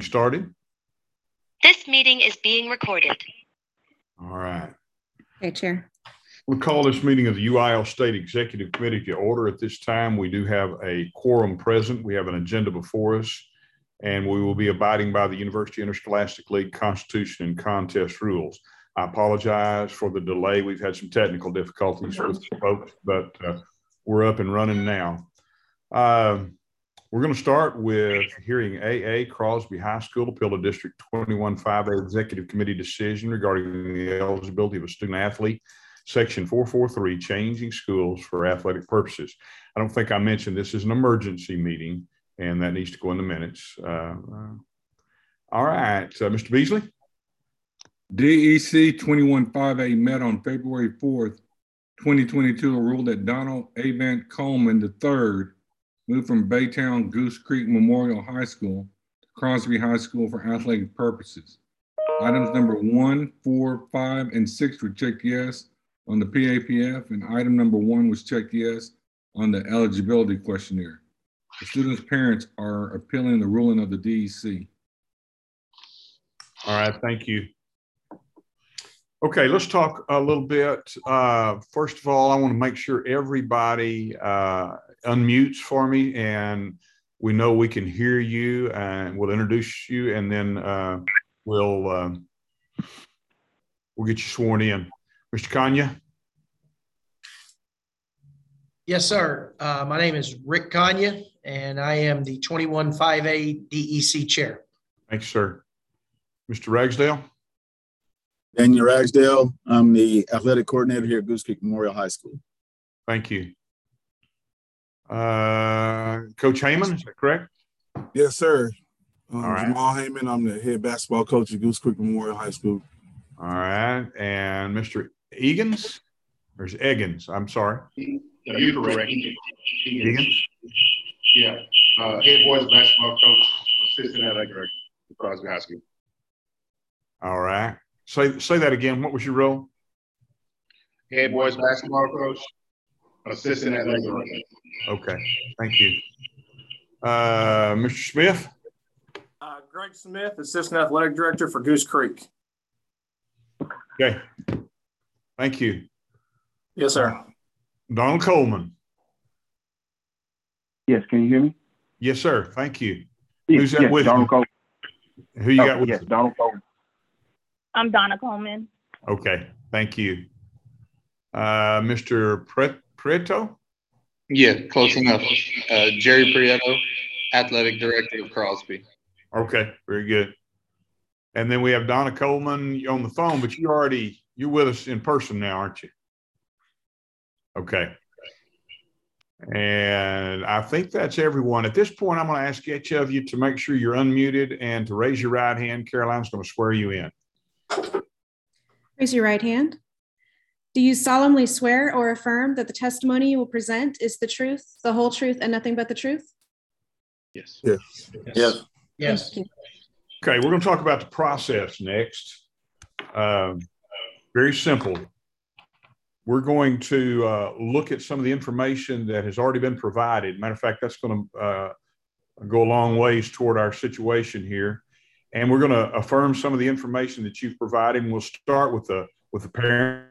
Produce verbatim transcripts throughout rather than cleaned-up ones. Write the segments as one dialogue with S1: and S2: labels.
S1: started.
S2: This meeting is being recorded.
S1: All right.
S3: Okay, Chair.
S1: We'll call this meeting of the U I L State Executive Committee to order. At this time, we do have a quorum present. We have an agenda before us, and we will be abiding by the University Interscholastic League Constitution and contest rules. I apologize for the delay. We've had some technical difficulties with folks, but uh, we're up and running now. Um, We're going to start with hearing A A Crosby High School appeal to District twenty-one five A Executive Committee decision regarding the eligibility of a student athlete, Section four forty-three, changing schools for athletic purposes. I don't think I mentioned this is an emergency meeting, and that needs to go in the minutes. Uh, uh, all right, uh, Mister Beasley.
S4: D E C twenty-one five A met on February fourth, twenty twenty-two, and ruled that Donald Avant Coleman the third moved from Baytown Goose Creek Memorial High School to Crosby High School for athletic purposes. Items number one, four, five, and six were checked yes on the P A P F, and item number one was checked yes on the eligibility questionnaire. The students' parents are appealing the ruling of the D E C.
S1: All right, thank you. Okay, let's talk a little bit. Uh, first of all, I want to make sure everybody uh, unmutes for me, and we know we can hear you, and we'll introduce you, and then uh, we'll uh, we'll get you sworn in. Mister Kanya?
S5: Yes, sir. Uh, my name is Rick Kanya, and I am the twenty-one five A D E C chair.
S1: Thanks, sir. Mister Ragsdale?
S6: Daniel Ragsdale. I'm the athletic coordinator here at Goose Creek Memorial High School.
S1: Thank you. Uh, Coach Heyman, is that correct?
S7: Yes, sir. Um,
S1: All right.
S7: Jamal Heyman. I'm the head basketball coach at Goose Creek Memorial High School.
S1: All right. And Mister Egan's? Or is Eggins? I'm sorry.
S8: Yeah, you're correct.
S1: Egan?
S8: Yeah. Uh, head boys basketball coach, assistant athletic director at Crosby High School.
S1: All right. Say say that again. What was your role?
S8: Head boys basketball coach, assistant athletic director.
S1: Okay. Thank you. Uh, Mister Smith?
S9: Uh, Greg Smith, assistant athletic director for Goose Creek.
S1: Okay. Thank you.
S9: Yes, sir.
S1: Donald Coleman?
S10: Yes, can you hear me?
S1: Yes, sir. Thank you.
S10: Yes,
S1: Who's that
S10: yes,
S1: with
S10: Donald
S1: you?
S10: Coleman.
S1: Who you
S10: oh,
S1: got with
S10: yes,
S1: you?
S10: Donald Coleman.
S11: I'm Donna Coleman.
S1: Okay. Thank you. Uh, Mister Pre- Prieto?
S12: Yeah, close enough. Uh, Jerry Prieto, athletic director of Crosby.
S1: Okay, very good. And then we have Donna Coleman on the phone, but you already, you're with us in person now, aren't you? Okay. And I think that's everyone. At this point, I'm going to ask each of you to make sure you're unmuted and to raise your right hand. Caroline's going to swear you in.
S3: Raise your right hand. Do you solemnly swear or affirm that the testimony you will present is the truth, the whole truth, and nothing but the truth?
S8: Yes.
S7: Yes.
S5: Yes. Yes.
S1: Okay, we're going to talk about the process next. Um, very simple. We're going to uh, look at some of the information that has already been provided. Matter of fact, that's going to uh, go a long ways toward our situation here. And we're going to affirm some of the information that you've provided. And we'll start with the with the parents.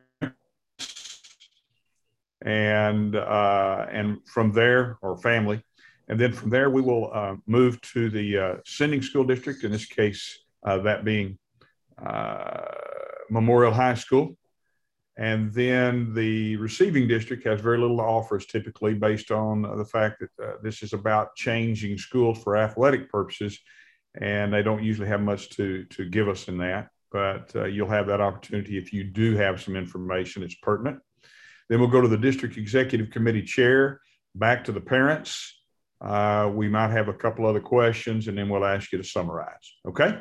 S1: And, uh, and from there, or family. And then from there, we will uh, move to the uh, sending school district, in this case, uh, that being uh, Memorial High School. And then the receiving district has very little to offer us typically based on the fact that uh, this is about changing schools for athletic purposes. And they don't usually have much to, to give us in that. But uh, you'll have that opportunity if you do have some information that's pertinent. Then we'll go to the district executive committee chair, back to the parents. Uh, we might have a couple other questions, and then we'll ask you to summarize. Okay?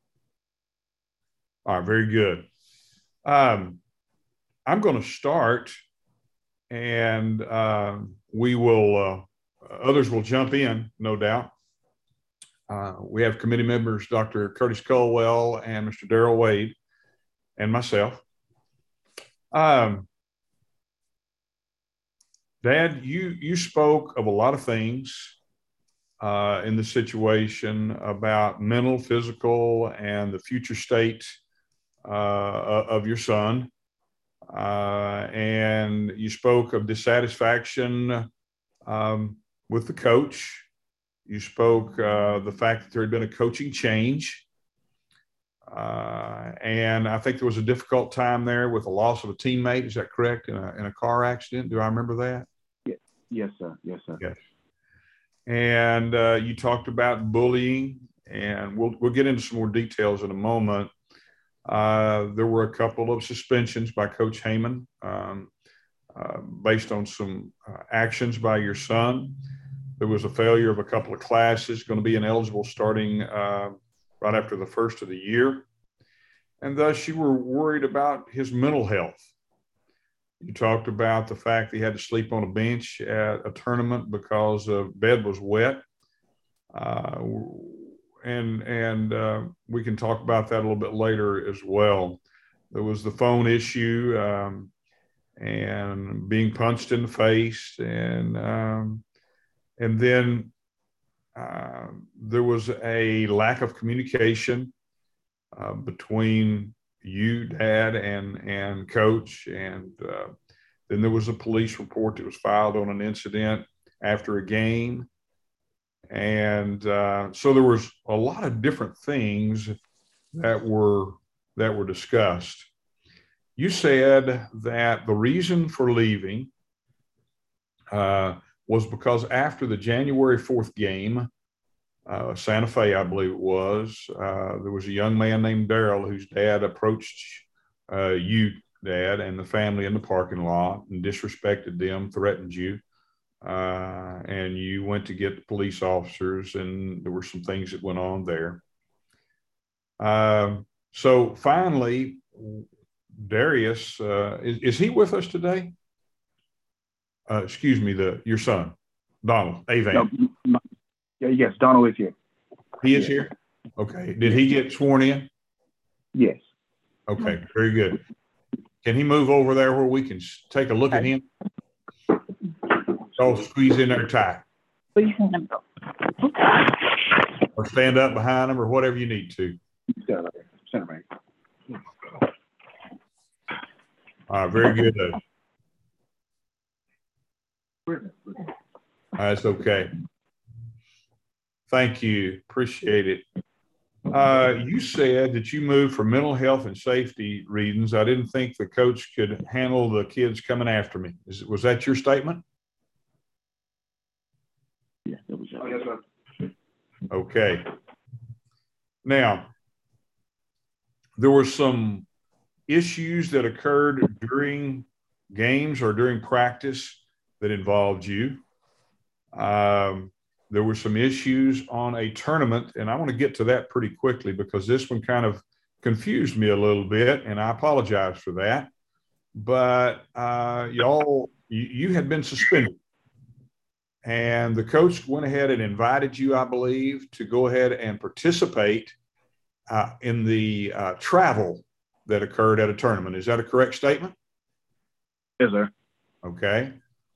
S1: All right, very good. Um, I'm going to start, and uh, we will, uh, others will jump in, no doubt. Uh, we have committee members, Doctor Curtis Colwell and Mister Darrell Wade, and myself. Um, Dad, you, you spoke of a lot of things uh, in the situation about mental, physical, and the future state uh, of your son. Uh, and you spoke of dissatisfaction um, with the coach. You spoke uh, the fact that there had been a coaching change. Uh, and I think there was a difficult time there with the loss of a teammate. Is that correct? In a, in a car accident? Do I remember that?
S10: Yes, yes, sir. Yes, sir.
S1: Yes. And uh, you talked about bullying, and we'll we'll get into some more details in a moment. Uh, there were a couple of suspensions by Coach Heyman um, uh, based on some uh, actions by your son. There was a failure of a couple of classes, going to be ineligible starting uh, right after the first of the year. And thus you were worried about his mental health. You talked about the fact that he had to sleep on a bench at a tournament because the bed was wet. Uh, and and uh, we can talk about that a little bit later as well. There was the phone issue um, and being punched in the face. And, um, and then uh, there was a lack of communication uh, between you, Dad, and and Coach, and uh, then there was a police report that was filed on an incident after a game, and uh, so there was a lot of different things that were that were discussed. You said that the reason for leaving uh, was because after the January fourth game, Uh, Santa Fe, I believe it was. Uh, there was a young man named Daryl whose dad approached uh, you, Dad, and the family in the parking lot and disrespected them, threatened you. Uh, and you went to get the police officers, and there were some things that went on there. Uh, so finally, Darius, uh, is, is he with us today? Uh, excuse me, the your son, Donald Avant.
S10: No, no. Yeah, yes, Donald is here.
S1: He is
S10: yes.
S1: here? Okay. Did he get sworn in?
S10: Yes.
S1: Okay, very good. Can he move over there where we can take a look at him? So squeeze in there tight. Or stand up behind him or whatever you need to. All right, very good. That's okay. Thank you. Appreciate it. Uh, you said that you moved for mental health and safety reasons. I didn't think the coach could handle the kids coming after me. Is, was that your statement?
S10: Yeah, that was
S8: Oh, yes, sir.
S1: Okay. Now, there were some issues that occurred during games or during practice that involved you. Um, There were some issues on a tournament, and I want to get to that pretty quickly because this one kind of confused me a little bit, and I apologize for that. But uh, y'all, you, you had been suspended, and the coach went ahead and invited you, I believe, to go ahead and participate uh, in the uh, travel that occurred at a tournament. Is that a correct statement?
S10: Yes, sir.
S1: Okay.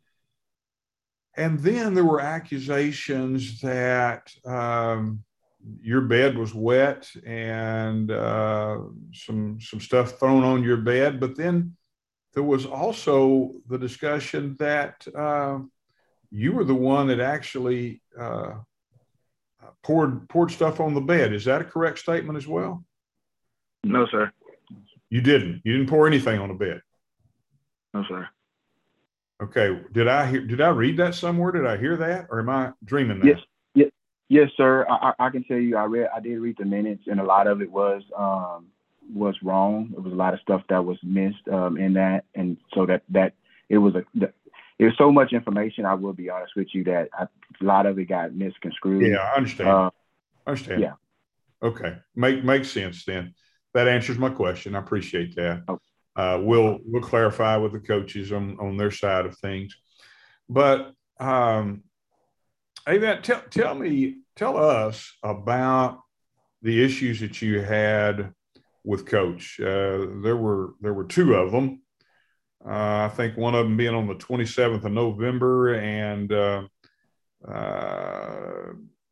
S1: And then there were accusations that um, your bed was wet and uh, some some stuff thrown on your bed. But then there was also the discussion that uh, you were the one that actually uh, poured poured stuff on the bed. Is that a correct statement as well?
S10: No, sir.
S1: You didn't. You didn't pour anything on the bed.
S10: No, sir.
S1: Okay. Did I hear? Did I read that somewhere? Did I hear that, or am I dreaming that?
S10: Yes. Yes. Yes, sir. I, I can tell you, I read. I did read the minutes, and a lot of it was um, was wrong. It was a lot of stuff that was missed um, in that, and so that that it was a. The, it was so much information. I will be honest with you that I, a lot of it got misconstrued.
S1: Yeah, I understand.
S10: Uh,
S1: I understand.
S10: Yeah.
S1: Okay. Make makes sense then. That answers my question. I appreciate that.
S10: Okay.
S1: Uh, we'll we'll clarify with the coaches on, on their side of things. But um, Avant, tell tell me, tell us about the issues that you had with Coach. Uh, there were there were two of them. Uh, I think one of them being on the twenty-seventh of November, and uh, uh,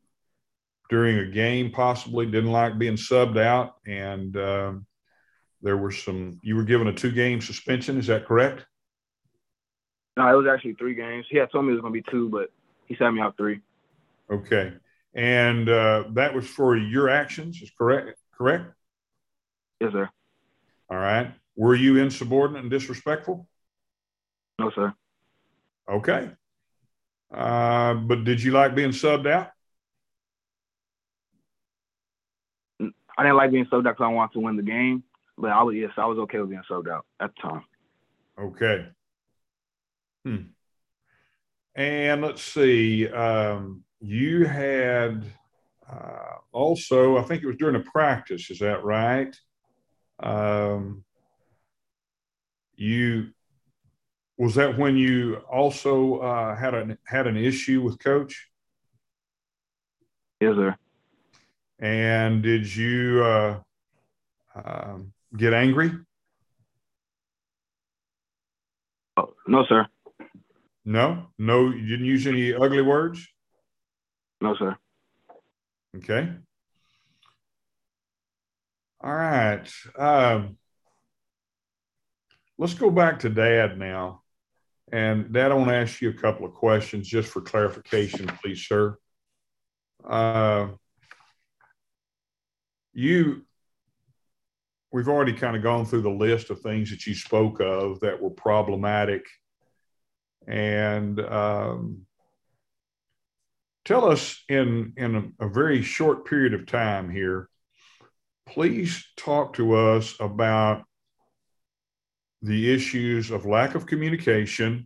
S1: during a game, possibly didn't like being subbed out, and um, there were some, you were given a two-game suspension. Is that correct?
S10: No, it was actually three games. He had told me it was going to be two, but he sat me out three.
S1: Okay. And uh, that was for your actions, is correct? Correct?
S10: Yes, sir.
S1: All right. Were you insubordinate and disrespectful?
S10: No, sir.
S1: Okay. Uh, but did you like being subbed out?
S10: I didn't like being subbed out because I wanted to win the game, but I was, yes, I was okay with being subbed out at the time.
S1: Okay. Hmm. And let's see, um, you had uh, also, I think it was during a practice, is that right? Um, you, was that when you also uh, had an had an issue with coach?
S10: Yes, sir.
S1: And did you uh, um, get angry?
S10: Oh, no, sir.
S1: No, no, you didn't use any ugly words?
S10: No, sir.
S1: Okay. All right. Um, let's go back to Dad now. And Dad, I want to ask you a couple of questions just for clarification, please, sir. Uh, you, we've already kind of gone through the list of things that you spoke of that were problematic. And um, tell us in, in a, a very short period of time here, please talk to us about the issues of lack of communication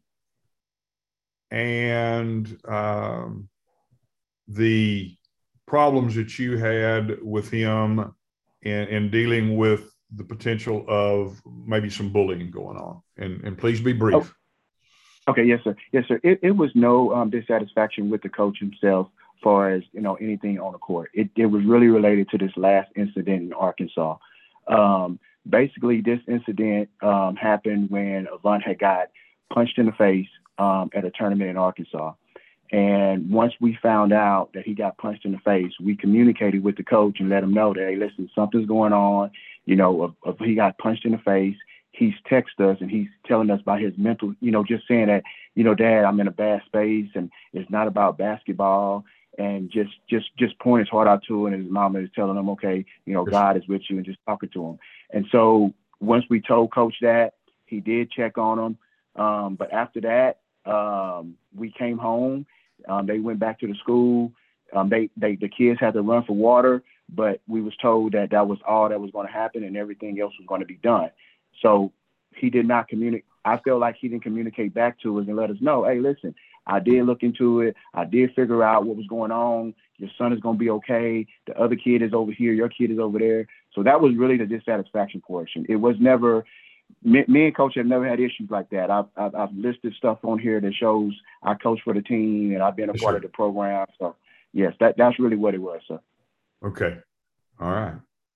S1: and um, the problems that you had with him in, in dealing with the potential of maybe some bullying going on. And, and please be brief.
S10: Oh. Okay, yes, sir. Yes, sir. It, it was no um, dissatisfaction with the coach himself as far as, you know, anything on the court. It, it was really related to this last incident in Arkansas. Um, basically, this incident um, happened when Avant had got punched in the face um, at a tournament in Arkansas. And once we found out that he got punched in the face, we communicated with the coach and let him know that, hey, listen, something's going on. You know, if, if he got punched in the face, he's texted us and he's telling us about his mental, you know, just saying that, you know, Dad, I'm in a bad space and it's not about basketball, and just, just, just point his heart out to him. And his mama is telling him, okay, you know, God is with you, and just talking to him. And so once we told coach that, he did check on him. Um, but after that, um, we came home. Um, they went back to the school. Um, they, they, the kids had to run for water, but we was told that that was all that was going to happen and everything else was going to be done. So he did not communicate. I feel like he didn't communicate back to us and let us know, hey, listen, I did look into it. I did figure out what was going on. Your son is going to be okay. The other kid is over here. Your kid is over there. So that was really the dissatisfaction portion. It was never, me, me and coach have never had issues like that. I've, I've, I've listed stuff on here that shows I coach for the team and I've been a
S1: yes,
S10: part
S1: sir.
S10: of the program. So yes, that, that's really what it was, sir.
S1: Okay. All right.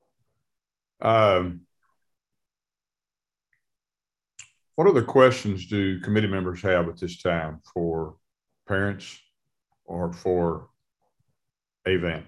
S1: Um, What other questions do committee members have at this time for parents or for Avant?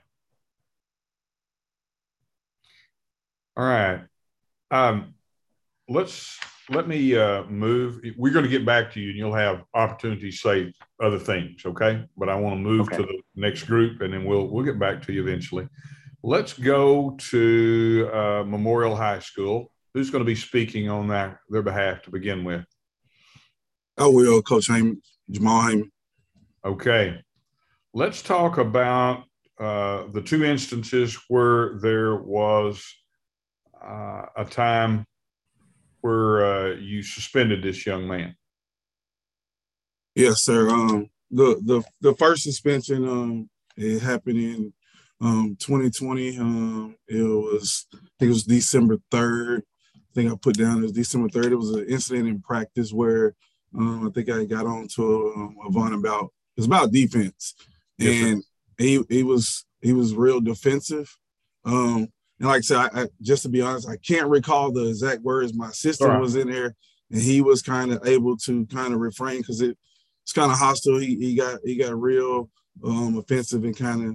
S1: All right. Um, let's let me uh, move. We're going to get back to you and you'll have opportunity to say other things, okay? But I want to move
S10: Okay.
S1: to the next group and then we'll we'll get back to you eventually. Let's go to uh, Memorial High School. Who's going to be speaking on that, their behalf to begin with?
S7: I will, Coach Heyman, Jamal Heyman.
S1: Okay. Let's talk about uh, the two instances where there was uh, a time where uh, you suspended this young man.
S7: Yes, sir. Um, the the the first suspension um it happened in um twenty twenty. Um, it was I think it was December third. I think I put down it was December third. It was an incident in practice where um, I think I got on to um, Avant about it was about defense,
S1: Yes,
S7: and he he was he was real defensive. Um, and like I said, I, I, just to be honest, I can't recall the exact words. My assistant
S1: right.
S7: was in there, and he was kind of able to kind of refrain because it it's kind of hostile. He he got he got real um, offensive and kind of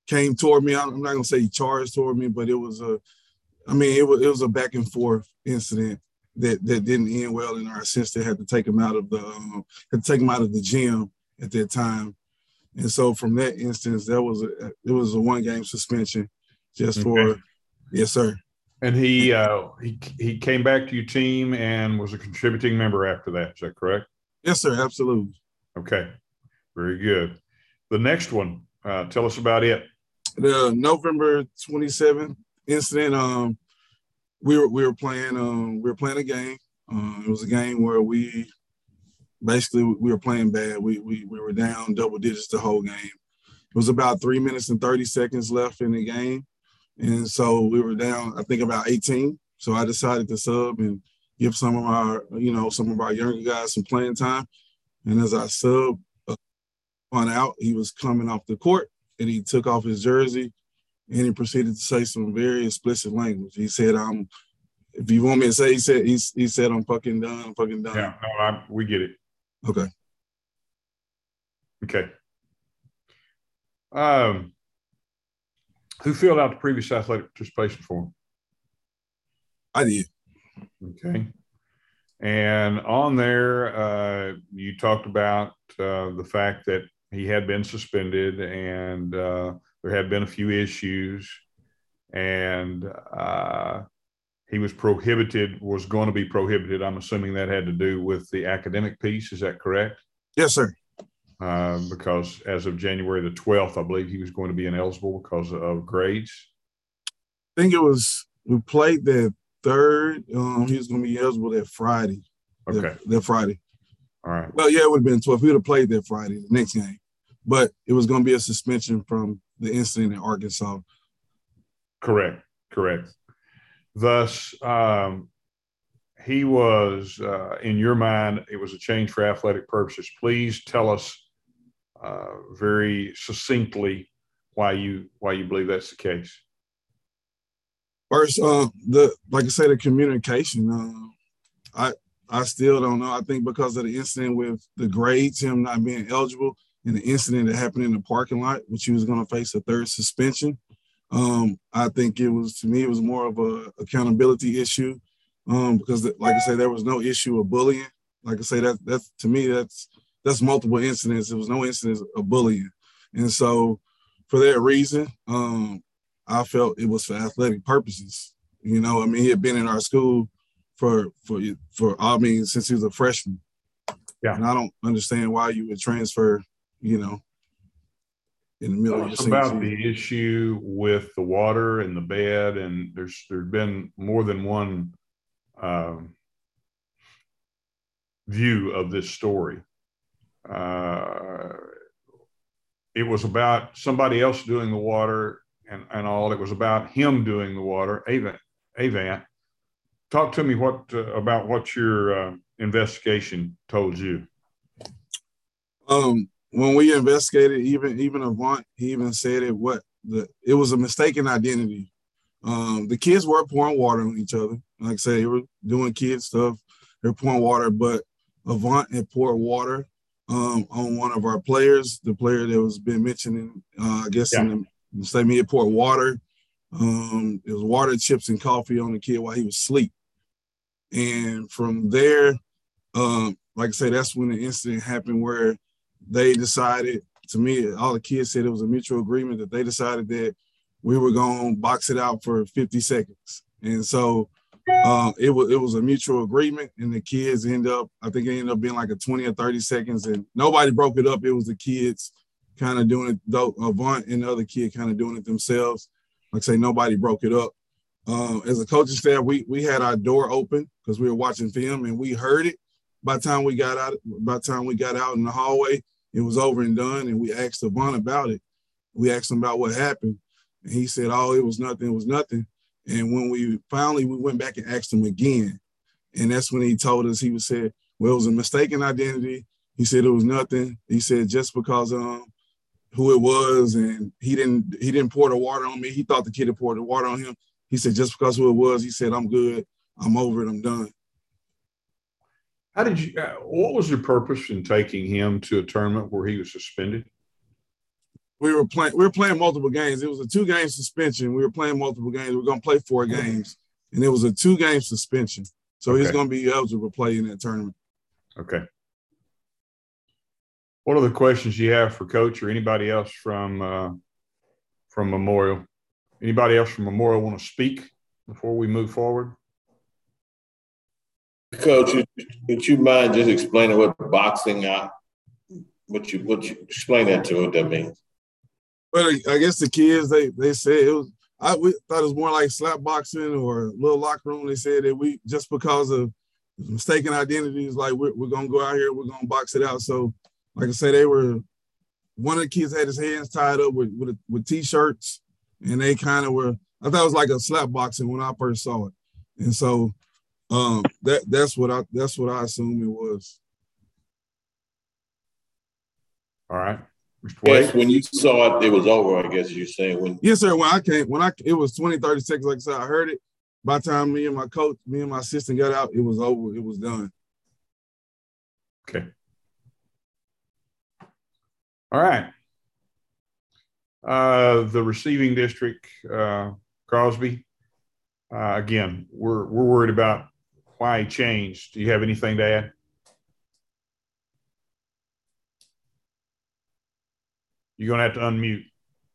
S7: came toward me. I'm not gonna say he charged toward me, but it was a, I mean, it was it was a back and forth incident that that didn't end well, and our assistant had to take him out of the um, had to take him out of the gym at that time. And so from that instance, that was a it was a one game suspension, just for
S1: Okay.
S7: yes, sir.
S1: And he uh, he he came back to your team and was a contributing member after that. Is that correct?
S7: Yes, sir. Absolutely.
S1: Okay, very good. The next one, uh, tell us about it.
S7: The November twenty-seventh incident. Um, we were we were playing um we were playing a game. Um, it was a game where we basically we were playing bad. We we we were down double digits the whole game. It was about three minutes and thirty seconds left in the game. And so we were down, I think, about eighteen. So I decided to sub and give some of our, you know, some of our younger guys some playing time. And as I sub uh, on out, he was coming off the court and he took off his jersey and he proceeded to say some very explicit language. He said, "I'm, if you want me to say," he said, he, he said, "I'm fucking done, I'm fucking done."
S1: Yeah, no, I, we get it.
S7: Okay.
S1: Okay. Um, who filled out the previous athletic participation form?
S7: I did.
S1: Okay. And on there, uh, you talked about uh, the fact that he had been suspended and uh, there had been a few issues, and uh, he was prohibited, was going to be prohibited. I'm assuming that had to do with the academic piece. Is that correct?
S7: Yes, sir.
S1: Uh, because as of January the twelfth, I believe he was going to be ineligible because of grades.
S7: I think it was, we played that third. Um, he was going to be eligible that Friday.
S1: Okay.
S7: That, that Friday.
S1: All right.
S7: Well, yeah, it would have been twelve. He would have played that Friday, the next game. But it was going to be a suspension from the incident in Arkansas.
S1: Correct. Correct. Thus, um, he was, uh, in your mind, it was a change for athletic purposes. Please tell us uh, very succinctly why you why you believe that's the case.
S7: First, uh, the like I say, the communication. Uh, I I still don't know. I think because of the incident with the grades, him not being eligible, and the incident that happened in the parking lot, which he was going to face a third suspension. Um, I think it was, to me, it was more of a accountability issue. Um, because the, like I say, there was no issue of bullying. Like I say, that that's to me, that's that's multiple incidents. There was no incidents of bullying. And so for that reason, um, I felt it was for athletic purposes. You know, I mean, he had been in our school for for for I mean, since he was a freshman.
S1: Yeah.
S7: And I don't understand why you would transfer, you know, in the middle
S1: Tell
S7: of
S1: us
S7: your
S1: about
S7: season.
S1: the issue with the water and the bed, and there's there's been more than one um, view of this story. Uh, it was about somebody else doing the water and, and all. It was about him doing the water. Avant, Avant, talk to me what uh, about what your uh, investigation told you.
S7: Um, when we investigated, even even Avant, he even said it. What the it was a mistaken identity. Um, the kids were pouring water on each other. Like I said, they were doing kid stuff. They're pouring water, but Avant had poured water um, on one of our players, the player that was been mentioning, uh, I guess,
S1: Yeah.
S7: in the, in the statement, he had poured water. Um, it was water, chips, and coffee on the kid while he was asleep. And from there, um, like I say, that's when the incident happened where they decided, to me, all the kids said it was a mutual agreement that they decided that we were going to box it out for fifty seconds. And so uh, it was it was a mutual agreement, and the kids end up, I think it ended up being like a twenty or thirty seconds, and nobody broke it up. It was the kids kind of doing it, though Avant and the other kid kind of doing it themselves. Like I say, nobody broke it up. Uh, as a coaching staff, we we had our door open because we were watching film, and we heard it. By the time we got out, by the time we got out in the hallway, it was over and done, and we asked Avant about it. We asked him about what happened, and he said, "Oh, it was nothing. It was nothing." And when we finally we went back and asked him again, and that's when he told us, he was said, "Well, it was a mistaken identity." He said it was nothing. He said just because um who it was, and he didn't he didn't pour the water on me. He thought the kid had poured the water on him. He said just because who it was, he said, "I'm good. I'm over it. I'm done."
S1: How did you, uh, what was your purpose in taking him to a tournament where he was suspended?
S7: we were playing, we were playing multiple games. It was a two game suspension. We were playing multiple games. We were going to play four games, and it was a two game suspension. So
S1: okay.
S7: he's going to be eligible to play in that tournament.
S1: Okay. What are the questions you have for Coach or anybody else from uh, from Memorial? Anybody else from Memorial want to speak before we move forward?
S13: Coach, would you mind just explaining what boxing, uh, what you, what you explain that to what that means?
S7: Well, I guess the kids, they they said it was, I we thought it was more like slap boxing or a little locker room. They said that we, just because of mistaken identities, like we're, we're going to go out here, we're going to box it out. So, like I said, they were, one of the kids had his hands tied up with, with, with T-shirts, and they kind of were, I thought it was like a slap boxing when I first saw it. And so, Um, that that's what I that's what I assume it was.
S1: All right, Mister Wade.
S13: Yes, when you saw it, it was over. I guess you're saying when.
S7: Yes, sir. When I came, when I it was twenty, thirty seconds. Like I said, I heard it. By the time me and my coach, me and my assistant got out, it was over. It was done.
S1: Okay. All right. Uh, the receiving district, uh, Crosby. Uh, again, we're we're worried about why he changed. Do you have anything to add? You're going to have to unmute.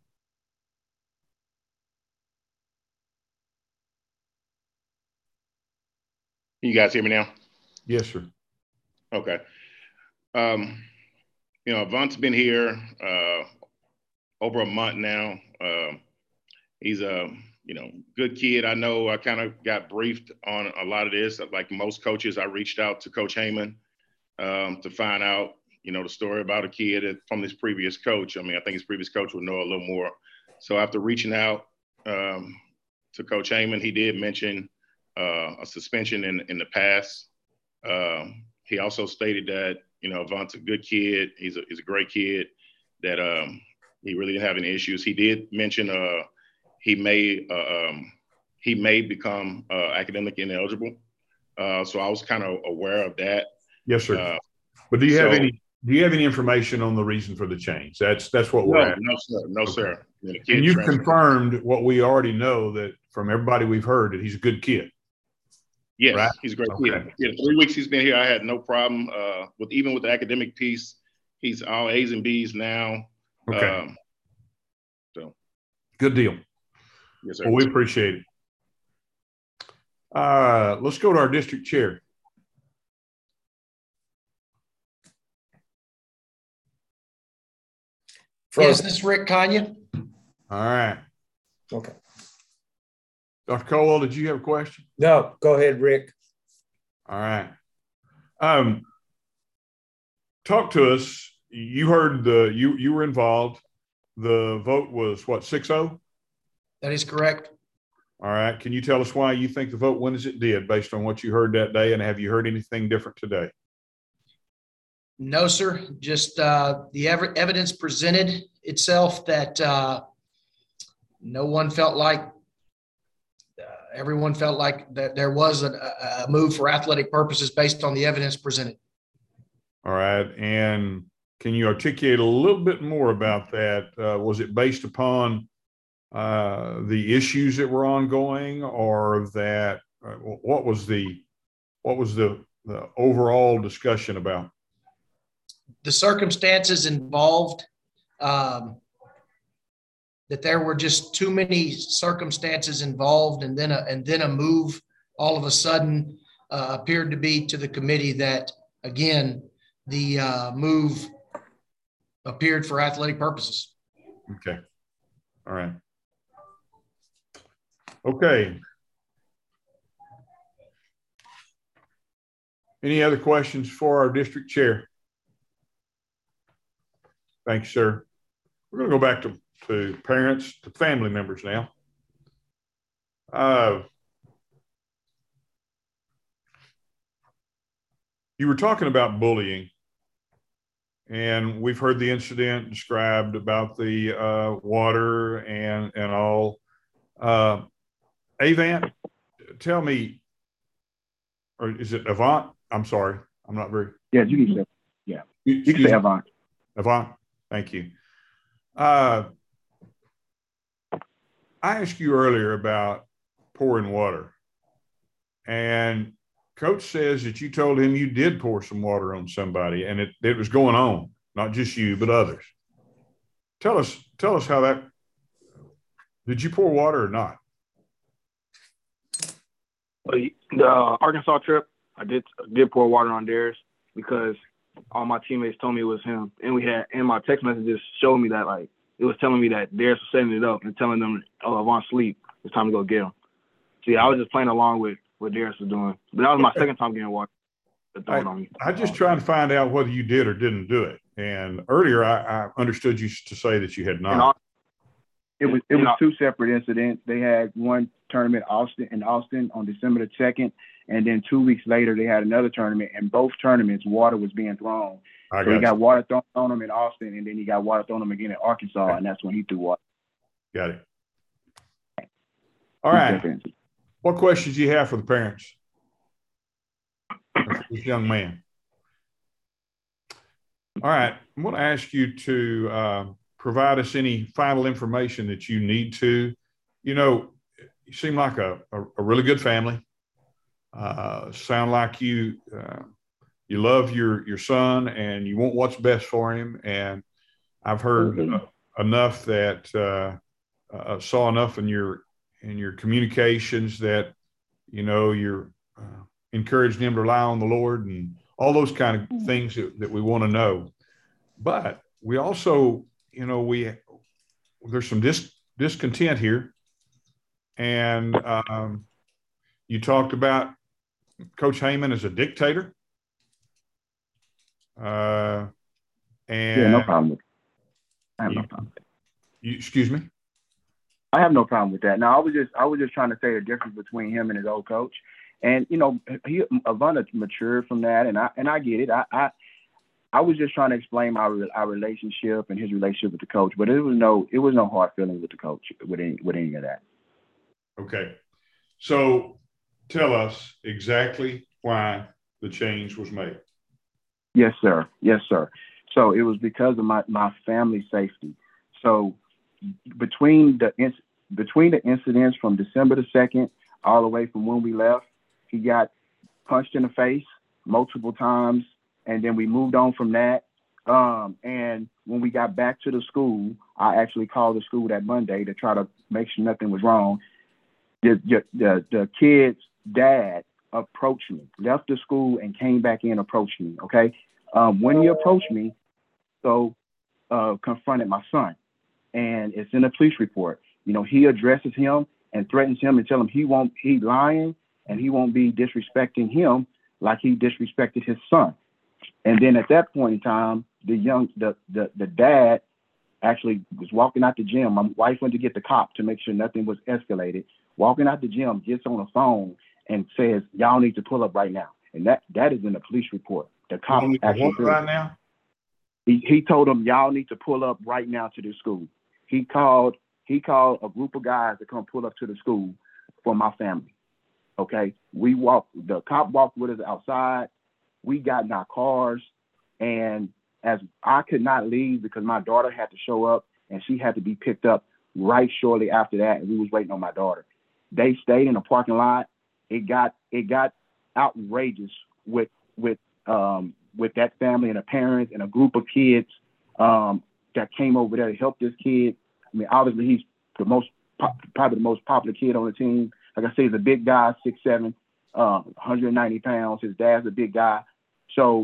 S8: You guys hear me now?
S1: Yes, sir.
S8: Okay. Um, you know, Avant's been here uh, over a month now. Uh, he's a, you know, good kid. I know I kind of got briefed on a lot of this. Like most coaches, I reached out to Coach Heyman um, to find out, you know, the story about a kid from his previous coach. I mean, I think his previous coach would know a little more. So after reaching out um, to Coach Heyman, he did mention uh, a suspension in, in the past. Um, he also stated that, you know, Avant's a good kid. He's a, he's a great kid, that um, he really didn't have any issues. He did mention uh, he may uh, um, he may become uh, academic ineligible. Uh, so I was kind of aware of that.
S1: Yes, sir.
S8: Uh,
S1: but do you
S8: so,
S1: have any do you have any information on the reason for the change? That's that's what we're
S8: no,
S1: at.
S8: no, sir. No,
S1: okay.
S8: sir. You know,
S1: and you've
S8: transfer.
S1: confirmed what we already know, that from everybody we've heard, that he's a good kid.
S8: Yes,
S1: right?
S8: he's a great
S1: okay.
S8: kid. Yeah, three weeks he's been here, I had no problem uh, with even with the academic piece. He's all A's and B's now.
S1: Okay.
S8: Um, so
S1: good deal.
S8: Yes, sir.
S1: Well, we appreciate it. Uh, let's go to our district chair.
S5: Yes, this is Rick Kanya.
S1: All right.
S14: Okay.
S1: Doctor Colwell, did you have a question?
S14: No, go ahead, Rick.
S1: All right. Um, talk to us. You heard the, you, you were involved. The vote was what, six oh?
S5: That is correct.
S1: All right. Can you tell us why you think the vote went as it did based on what you heard that day? And have you heard anything different today?
S5: No, sir. Just uh, the ev- evidence presented itself that uh, no one felt like, uh, everyone felt like that there was a, a move for athletic purposes based on the evidence presented.
S1: All right. And can you articulate a little bit more about that? Uh, was it based upon uh, the issues that were ongoing, or that uh, what was the what was the, the overall discussion about?
S5: The circumstances involved, um, that there were just too many circumstances involved, and then a, and then a move all of a sudden uh, appeared to be to the committee that, again, the uh, move appeared for athletic purposes.
S1: Okay. All right. Okay. Any other questions for our district chair? Thanks, sir. We're going to go back to, to parents, to family members now. Uh, you were talking about bullying, and we've heard the incident described about the uh, water and, and all. Uh, Avant, tell me, or is it Avant? I'm sorry. I'm not very.
S10: Yeah, you can say, yeah.
S1: You,
S10: you can say Avant.
S1: Avant. Thank you. Uh, I asked you earlier about pouring water, and Coach says that you told him you did pour some water on somebody, and it, it was going on, not just you, but others. Tell us, tell us how that, did you pour water or not?
S10: The uh, Arkansas trip, I did did pour water on Darius because all my teammates told me it was him, and we had and my text messages showed me that like it was telling me that Darius was setting it up and telling them, "Oh, Avant sleep. It's time to go get him." See, I was just playing along with what Darius was doing, but that was my second time getting water.
S1: I, on me. I just trying to find out whether you did or didn't do it. And earlier, I, I understood you to say that you had not.
S10: It was it was two separate incidents. They had one tournament Austin in Austin on December the second, and then two weeks later they had another tournament. And both tournaments, water was being thrown.
S1: I
S10: so
S1: got
S10: he got
S1: you.
S10: water thrown on him in Austin, and then he got water thrown on him again in Arkansas, okay. And that's when he threw water.
S1: Got it. All right. What questions do you have for the parents? This young man. All right. I'm going to ask you to uh, provide us any final information that you need to. You know, you seem like a, a, a really good family. Uh, sound like you uh, you love your your son and you want what's best for him. And I've heard mm-hmm. uh, enough that uh, uh, saw enough in your in your communications that you know you're uh, encouraging him to rely on the Lord and all those kind of mm-hmm. things that, that we want to know. But we also, you know, we there's some dis, discontent here. And um, you talked about Coach Heyman as a dictator. Uh, and
S10: yeah, no problem with it. I have
S1: you,
S10: no problem with it.
S1: You, excuse me?
S10: I have no problem with that. Now, I was just I was just trying to say the difference between him and his old coach. And, you know, he Avanta matured from that, and I and I get it. I, I I was just trying to explain our our relationship and his relationship with the coach, but it was no it was no hard feeling with the coach with any with any of that.
S1: Okay, so tell us exactly why the change was made.
S10: Yes, sir. Yes, sir. So it was because of my my family safety. So between the between the incidents from December the second all the way from when we left, he got punched in the face multiple times. And then we moved on from that. Um, and when we got back to the school, I actually called the school that Monday to try to make sure nothing was wrong. The, the, the, the kid's dad approached me, left the school and came back in, approached me, okay? Um, when he approached me, so uh, confronted my son. And it's in a police report. You know, he addresses him and threatens him and tell him he won't, he lying and he won't be disrespecting him like he disrespected his son. And then at that point in time, the young, the, the, the dad actually was walking out the gym. My wife went to get the cop to make sure nothing was escalated. Walking out the gym, gets on the phone and says, "Y'all need to pull up right now." And that, that is in the police report. The cop actually
S1: right now.
S10: He he told them, "Y'all need to pull up right now to the school." He called he called a group of guys to come pull up to the school for my family. Okay, we walked. The cop walked with us outside. We got in our cars, and as I could not leave because my daughter had to show up and she had to be picked up right shortly after that, and we was waiting on my daughter. They stayed in the parking lot. It got it got outrageous with with um, with that family and the parents and a group of kids um, that came over there to help this kid. I mean, obviously he's the most probably the most popular kid on the team. Like I say, he's a big guy, six seven, uh, one hundred ninety pounds. His dad's a big guy. So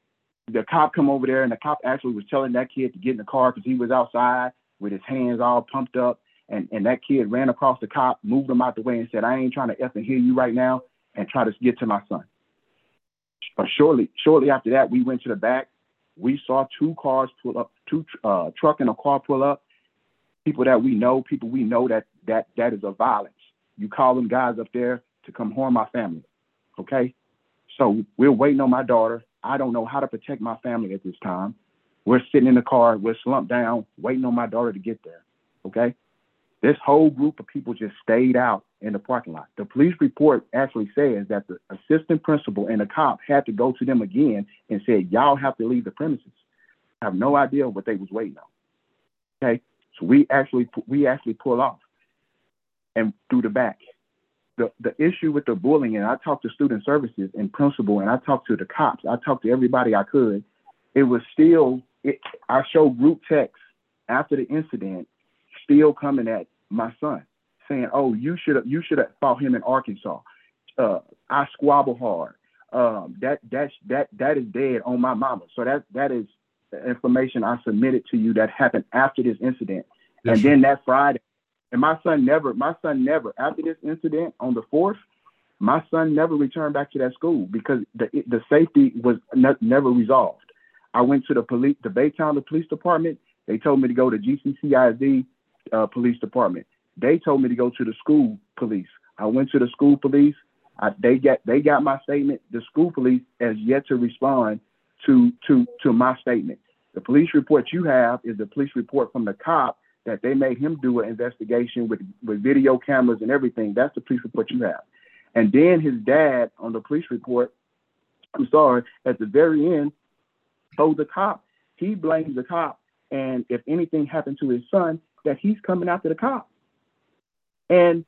S10: the cop come over there, and the cop actually was telling that kid to get in the car because he was outside with his hands all pumped up. And, and that kid ran across the cop, moved him out the way, and said, "I ain't trying to F and hear you right now," and try to get to my son. But shortly, shortly after that, we went to the back. We saw two cars pull up, two uh, truck and a car pull up. People that we know, people we know that that that is a violence. You call them guys up there to come harm my family, okay? So we're waiting on my daughter. I don't know how to protect my family at this time. We're sitting in the car. We're slumped down, waiting on my daughter to get there, okay? This whole group of people just stayed out in the parking lot. The police report actually says that the assistant principal and the cop had to go to them again and said, "Y'all have to leave the premises." I have no idea what they was waiting on. Okay, so we actually we actually pull off and through the back. The the issue with the bullying, and I talked to student services and principal, and I talked to the cops. I talked to everybody I could. It was still. It, I showed group texts after the incident, still coming at my son, saying, "Oh, you should have you should have fought him in Arkansas. Uh, I squabble hard. Um, that that that that is dead on my mama." So that that is information I submitted to you that happened after this incident. Yes, and then that Friday, and my son never, my son never, after this incident on the fourth, my son never returned back to that school because the the safety was ne- never resolved. I went to the police, the Baytown Police Department. They told me to go to G C C I S D uh, Police Department. They told me to go to the school police. I went to the school police. I, they got they got my statement. The school police has yet to respond to to to my statement. The police report you have is the police report from the cop that they made him do an investigation with, with video cameras and everything. That's the police report you have. And then his dad on the police report, I'm sorry, at the very end, told the cop, he blames the cop. And if anything happened to his son, that he's coming after the cop. And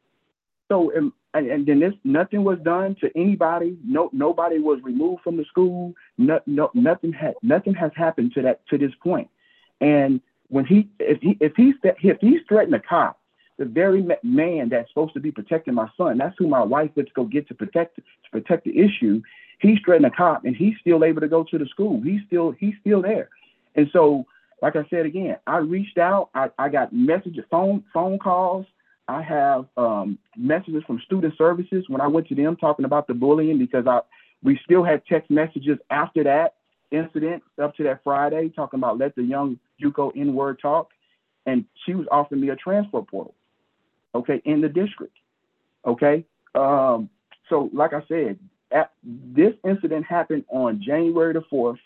S10: so, and, and then this, nothing was done to anybody. No, nobody was removed from the school. No, no, nothing had, nothing has happened to that, to this point. And when he, if he, if he's, if he's threatened a cop, the very man that's supposed to be protecting my son, that's who my wife went to go get to protect, to protect the issue. He's threatening a cop, and he's still able to go to the school. He's still, he's still there. And so, like I said again, I reached out. I, I got messages, phone, phone calls. I have um, messages from student services when I went to them talking about the bullying, because I, we still had text messages after that incident up to that Friday talking about let the young JUCO N-word talk. And she was offering me a transfer portal, okay, in the district, okay? Um, so like I said, at, this incident happened on January the fourth.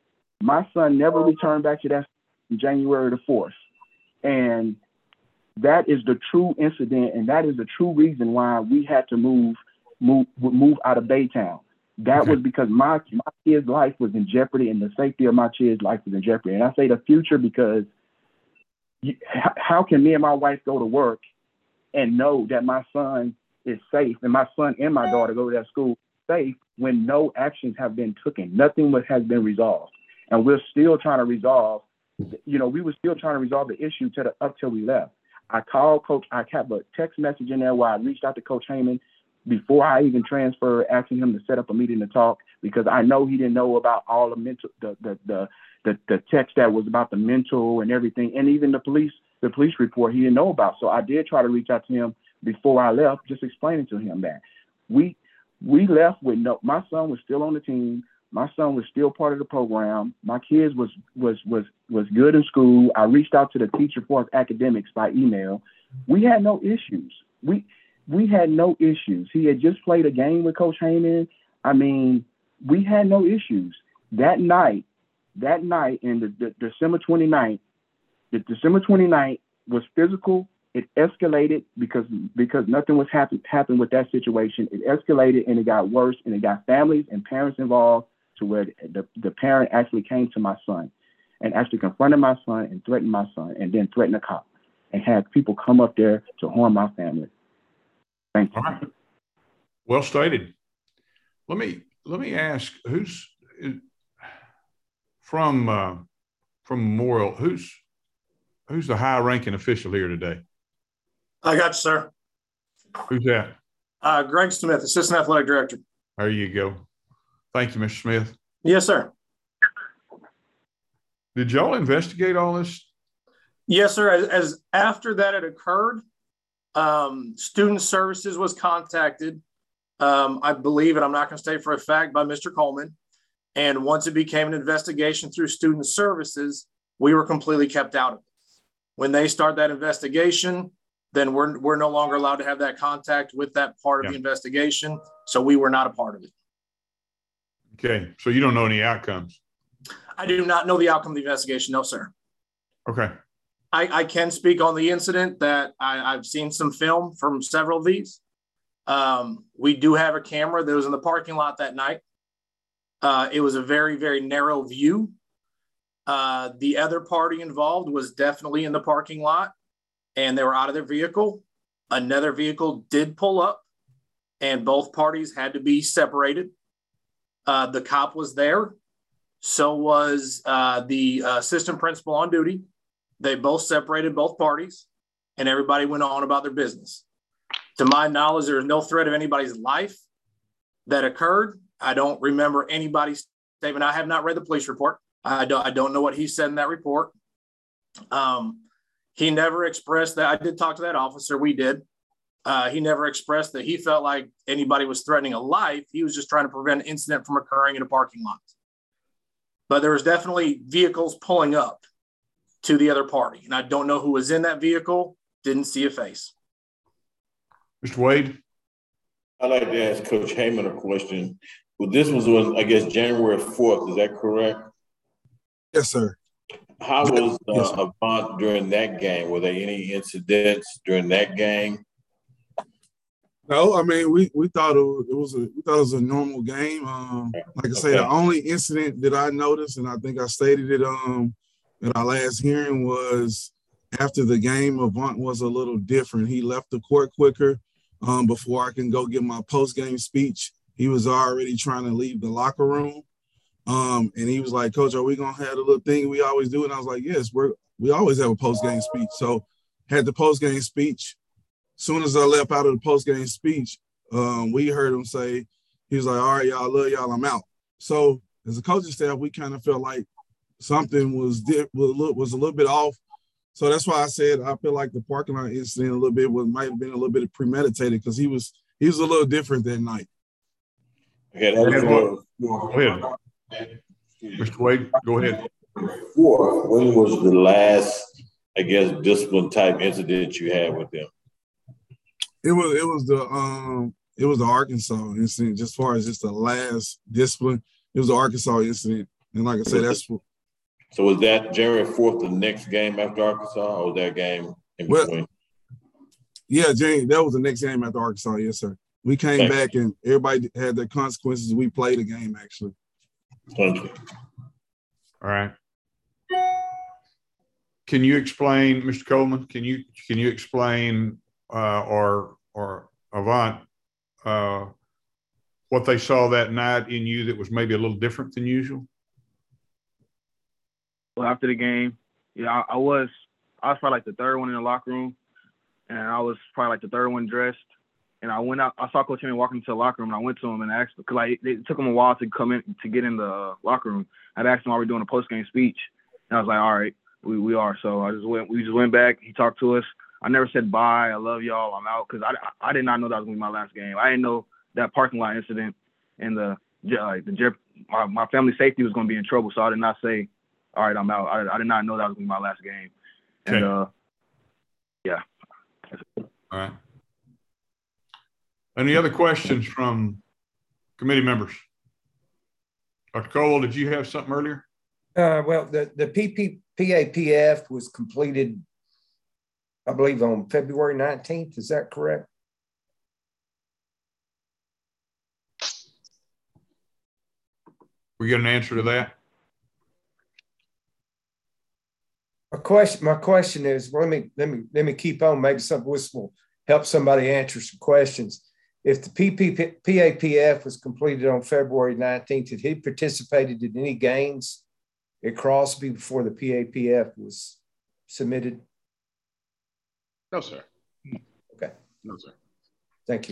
S10: My son never returned back to that January the fourth. And that is the true incident, and that is the true reason why we had to move move move out of Baytown. That okay. was because my my kid's life was in jeopardy, and the safety of my kid's life was in jeopardy. And I say the future because you, how can me and my wife go to work and know that my son is safe, and my son and my daughter go to that school safe when no actions have been taken, nothing has been resolved, and we're still trying to resolve. You know, we were still trying to resolve the issue to the, up till we left. I called Coach, I kept a text message in there where I reached out to Coach Heyman before I even transferred, asking him to set up a meeting to talk, because I know he didn't know about all the mental, the the the the, the text that was about the mental and everything, and even the police, the police report he didn't know about. So I did try to reach out to him before I left, just explaining to him that we we left with no, my son was still on the team. My son was still part of the program. My kids was was was was good in school. I reached out to the teacher for his academics by email. We had no issues. We we had no issues. He had just played a game with Coach Heyman. I mean, we had no issues. That night, that night in the, the December twenty-ninth, the December twenty-ninth was physical. It escalated because because nothing was happen happened with that situation. It escalated and it got worse, and it got families and parents involved, to where the, the parent actually came to my son and actually confronted my son and threatened my son, and then threatened a cop and had people come up there to harm my family. Thank you.
S1: All right. Well stated. Let me let me ask, who's from uh, from Memorial? Who's who's the high-ranking official here today?
S9: I got you, sir.
S1: Who's that?
S9: Uh, Greg Smith, Assistant Athletic Director.
S1: There you go. Thank you, Mister Smith.
S9: Yes, sir.
S1: Did y'all investigate all this?
S9: Yes, sir. As, as after that had occurred, um, Student Services was contacted, um, I believe, and I'm not going to state for a fact, by Mister Coleman. And once it became an investigation through Student Services, we were completely kept out of it. When they start that investigation, then we're, we're no longer allowed to have that contact with that part of yeah. the investigation. So we were not a part of it.
S1: Okay. So you don't know any outcomes?
S9: I do not know the outcome of the investigation. No, sir.
S1: Okay.
S9: I, I can speak on the incident that I, I've seen some film from several of these. Um, we do have a camera that was in the parking lot that night. Uh, it was a very, very narrow view. Uh, the other party involved was definitely in the parking lot, and they were out of their vehicle. Another vehicle did pull up, and both parties had to be separated. Uh, the cop was there. So was uh, the uh, assistant principal on duty. They both separated both parties, and everybody went on about their business. To my knowledge, there is no threat of anybody's life that occurred. I don't remember anybody's statement. I have not read the police report. I don't, I don't know what he said in that report. Um, he never expressed that. I did talk to that officer. We did. Uh, he never expressed that he felt like anybody was threatening a life. He was just trying to prevent an incident from occurring in a parking lot. But there was definitely vehicles pulling up to the other party. And I don't know who was in that vehicle. Didn't see a face.
S1: Mister Wade?
S13: I'd like to ask Coach Heyman a question. Well, this was on, I guess, January fourth. Is that correct?
S7: Yes, sir.
S13: How was uh,
S7: yes,
S13: Avant during that game? Were there any incidents during that game?
S7: No, I mean we we thought it was, it was a we thought it was a normal game. Um, like I say,
S13: Okay.
S7: the only incident that I noticed, and I think I stated it um at our last hearing, was after the game. Avant was a little different. He left the court quicker. Um, before I can go give my post game speech, he was already trying to leave the locker room. Um, and he was like, "Coach, are we gonna have the little thing we always do?" And I was like, "Yes, we're we always have a post game speech." So had the post game speech. Soon as I left out of the post game speech, um, we heard him say, he was like, "All right, y'all, love y'all, I'm out." So as a coaching staff, we kind of felt like something was di- was a little, was a little bit off. So that's why I said I feel like the parking lot incident a little bit was might have been a little bit premeditated because he was he was a little different that night.
S13: Okay, that was
S1: Go
S13: for,
S1: ahead. Mister Wade, go ahead.
S13: for when was the last, I guess, discipline type incident you had with them?
S7: It was it was the um it was the Arkansas incident. Just as far as just the last discipline, it was the Arkansas incident, and like I said, that's what.
S13: So was that January fourth the next game after Arkansas, or was that game in
S7: Well,
S13: between?
S7: Yeah, Jane, that was the next game after Arkansas. Yes, sir. We came
S13: Thank
S7: back and everybody had their consequences. We played the game actually.
S13: Thank you.
S1: All right. Can you explain, Mister Coleman, can you can you explain uh, or or Avant uh, what they saw that night in you that was maybe a little different than usual?
S10: Well, after the game, yeah, I, I was I was probably like the third one in the locker room, and I was probably like the third one dressed. And I went out. I saw Coach Henry walking into the locker room, and I went to him and asked because like it took him a while to come in to get in the uh, locker room. I'd asked him, "Are we doing a post game speech?" And I was like, "All right, we we are." So I just went. We just went back. He talked to us. I never said bye. I love y'all. I'm out because I, I did not know that was gonna be my last game. I didn't know that parking lot incident and the uh, the my, my family safety was gonna be in trouble. So I did not say, "All right, I'm out." I, I did not know that was gonna be my last game. And
S1: Okay.
S10: uh, yeah.
S1: All right. Any other questions from committee members? Doctor Cole, did you have something earlier?
S14: Uh, well, the, the P P P A P F was completed, I believe, on February nineteenth. Is that correct?
S1: We get an answer to that?
S14: My question, my question is, well, let me let me let me keep on. Maybe something this will help somebody answer some questions. If the P P P A P F was completed on February nineteenth, had he participated in any games at Crosby before the P A P F was submitted?
S8: No, sir.
S14: Okay.
S8: No, sir.
S14: Thank you.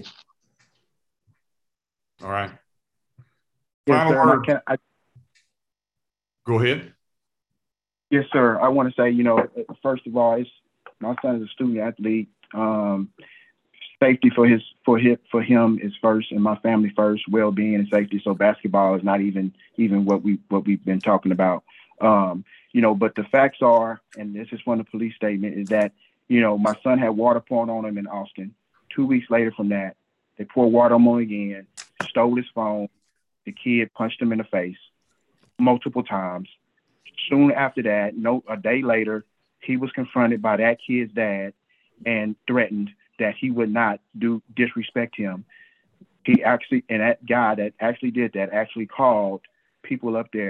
S1: All right.
S10: Yes,
S1: Final
S10: sir. And I
S1: word.
S10: can, I,
S1: Go ahead.
S10: yes, sir. I want to say, you know, first of all, it's, my son is a student athlete. Um, safety for his for him for him is first, and my family first. Well-being and safety. So basketball is not even even what we what we've been talking about. Um, you know, but the facts are, and this is from the police statement, is that you know my son had water poured on him in Austin. Two weeks later from that, they poured water on him again, stole his phone. The kid punched him in the face multiple times. Soon after that, no, a day later, he was confronted by that kid's dad and threatened that he would not do disrespect him. He actually, and that guy that actually did that actually called people up there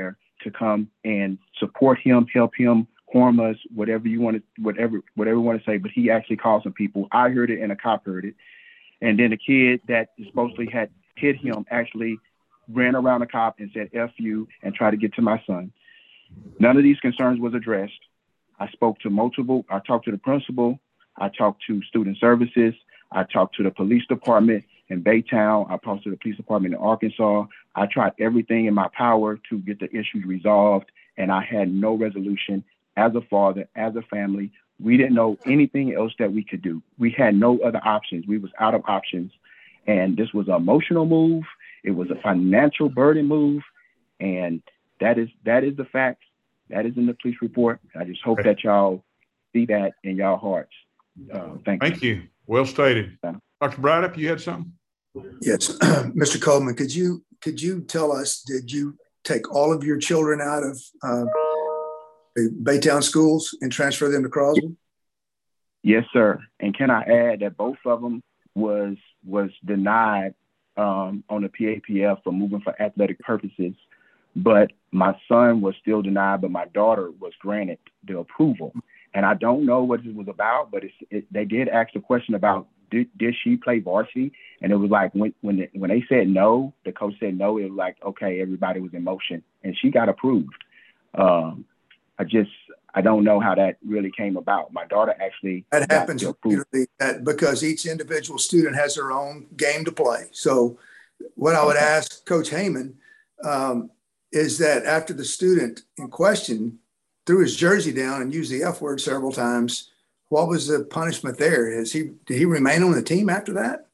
S10: to come and support him, help him, harm us, whatever you want to, whatever, whatever you want to say. But he actually called some people. I heard it and a cop heard it. And then the kid that supposedly had hit him actually ran around the cop and said, F you, and tried to get to my son. None of these concerns was addressed. I spoke to multiple, I talked to the principal, I talked to student services, I talked to the police department in Baytown, I talked to the police department in Arkansas. I tried everything in my power to get the issues resolved, and I had no resolution. As a father, as a family, we didn't know anything else that we could do. We had no other options. We was out of options. And this was an emotional move. It was a financial burden move. And that is that is the facts. That is in the police report. I just hope that y'all see that in y'all hearts. Uh, thank,
S1: thank you. you. Well stated. Yeah. Doctor Braddock, you had something?
S15: Yes. Mister Coleman, could you could you tell us, did you take all of your children out of uh, the Baytown schools and transfer them to Croswell?
S10: Yes, sir. And can I add that both of them was was denied um, on the P A P F for moving for athletic purposes, but my son was still denied, but my daughter was granted the approval. And I don't know what it was about, but it's, it, they did ask the question about did, did she play varsity? And it was like when when the, when they said no, the coach said no. It was like, okay, everybody was in motion, and she got approved. Um, I just I don't know how that really came about. My daughter actually
S15: that happens repeatedly, that because each individual student has their own game to play. So what I would ask Coach Heyman um, is that after the student in question threw his jersey down and used the F word several times, what was the punishment there? Is he did he remain on the team after that?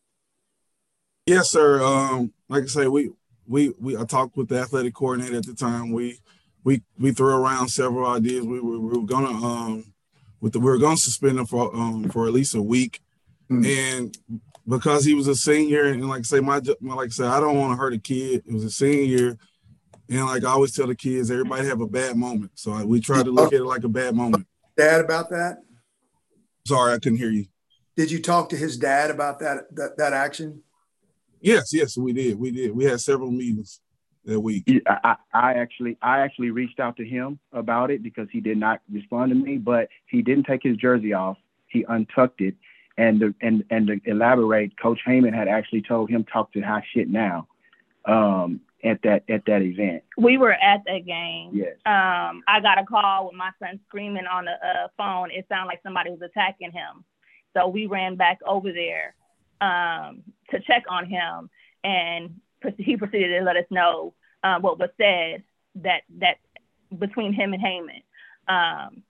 S7: Yes, sir. Um, like I say, we we we I talked with the athletic coordinator at the time. We we we threw around several ideas. We were, we were gonna um with the, we were gonna suspend him for um for at least a week, mm-hmm. and because he was a senior, and like I say, my, my like I said, I don't want to hurt a kid. It was a senior year. And like I always tell the kids, everybody have a bad moment. So we try to look at it like a bad moment.
S15: Dad about that?
S7: Sorry, I couldn't hear you.
S15: Did you talk to his dad about that that, that action?
S7: Yes, yes, we did. We did. We had several meetings that week.
S10: I, I actually I actually reached out to him about it because he did not respond to me, but he didn't take his jersey off. He untucked it. And the, and and to elaborate, Coach Heyman had actually told him talk to High Shit Now. Um, at that at that event.
S11: We were at that game.
S10: Yes.
S11: Um, I got a call with my son screaming on the uh, phone. It sounded like somebody was attacking him. So we ran back over there um, to check on him, and he proceeded to let us know um, what was said that that between him and Heyman. Um,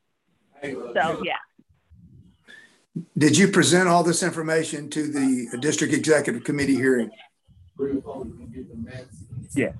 S11: so yeah.
S15: Did you present all this information to the district executive committee hearing?
S10: Yes.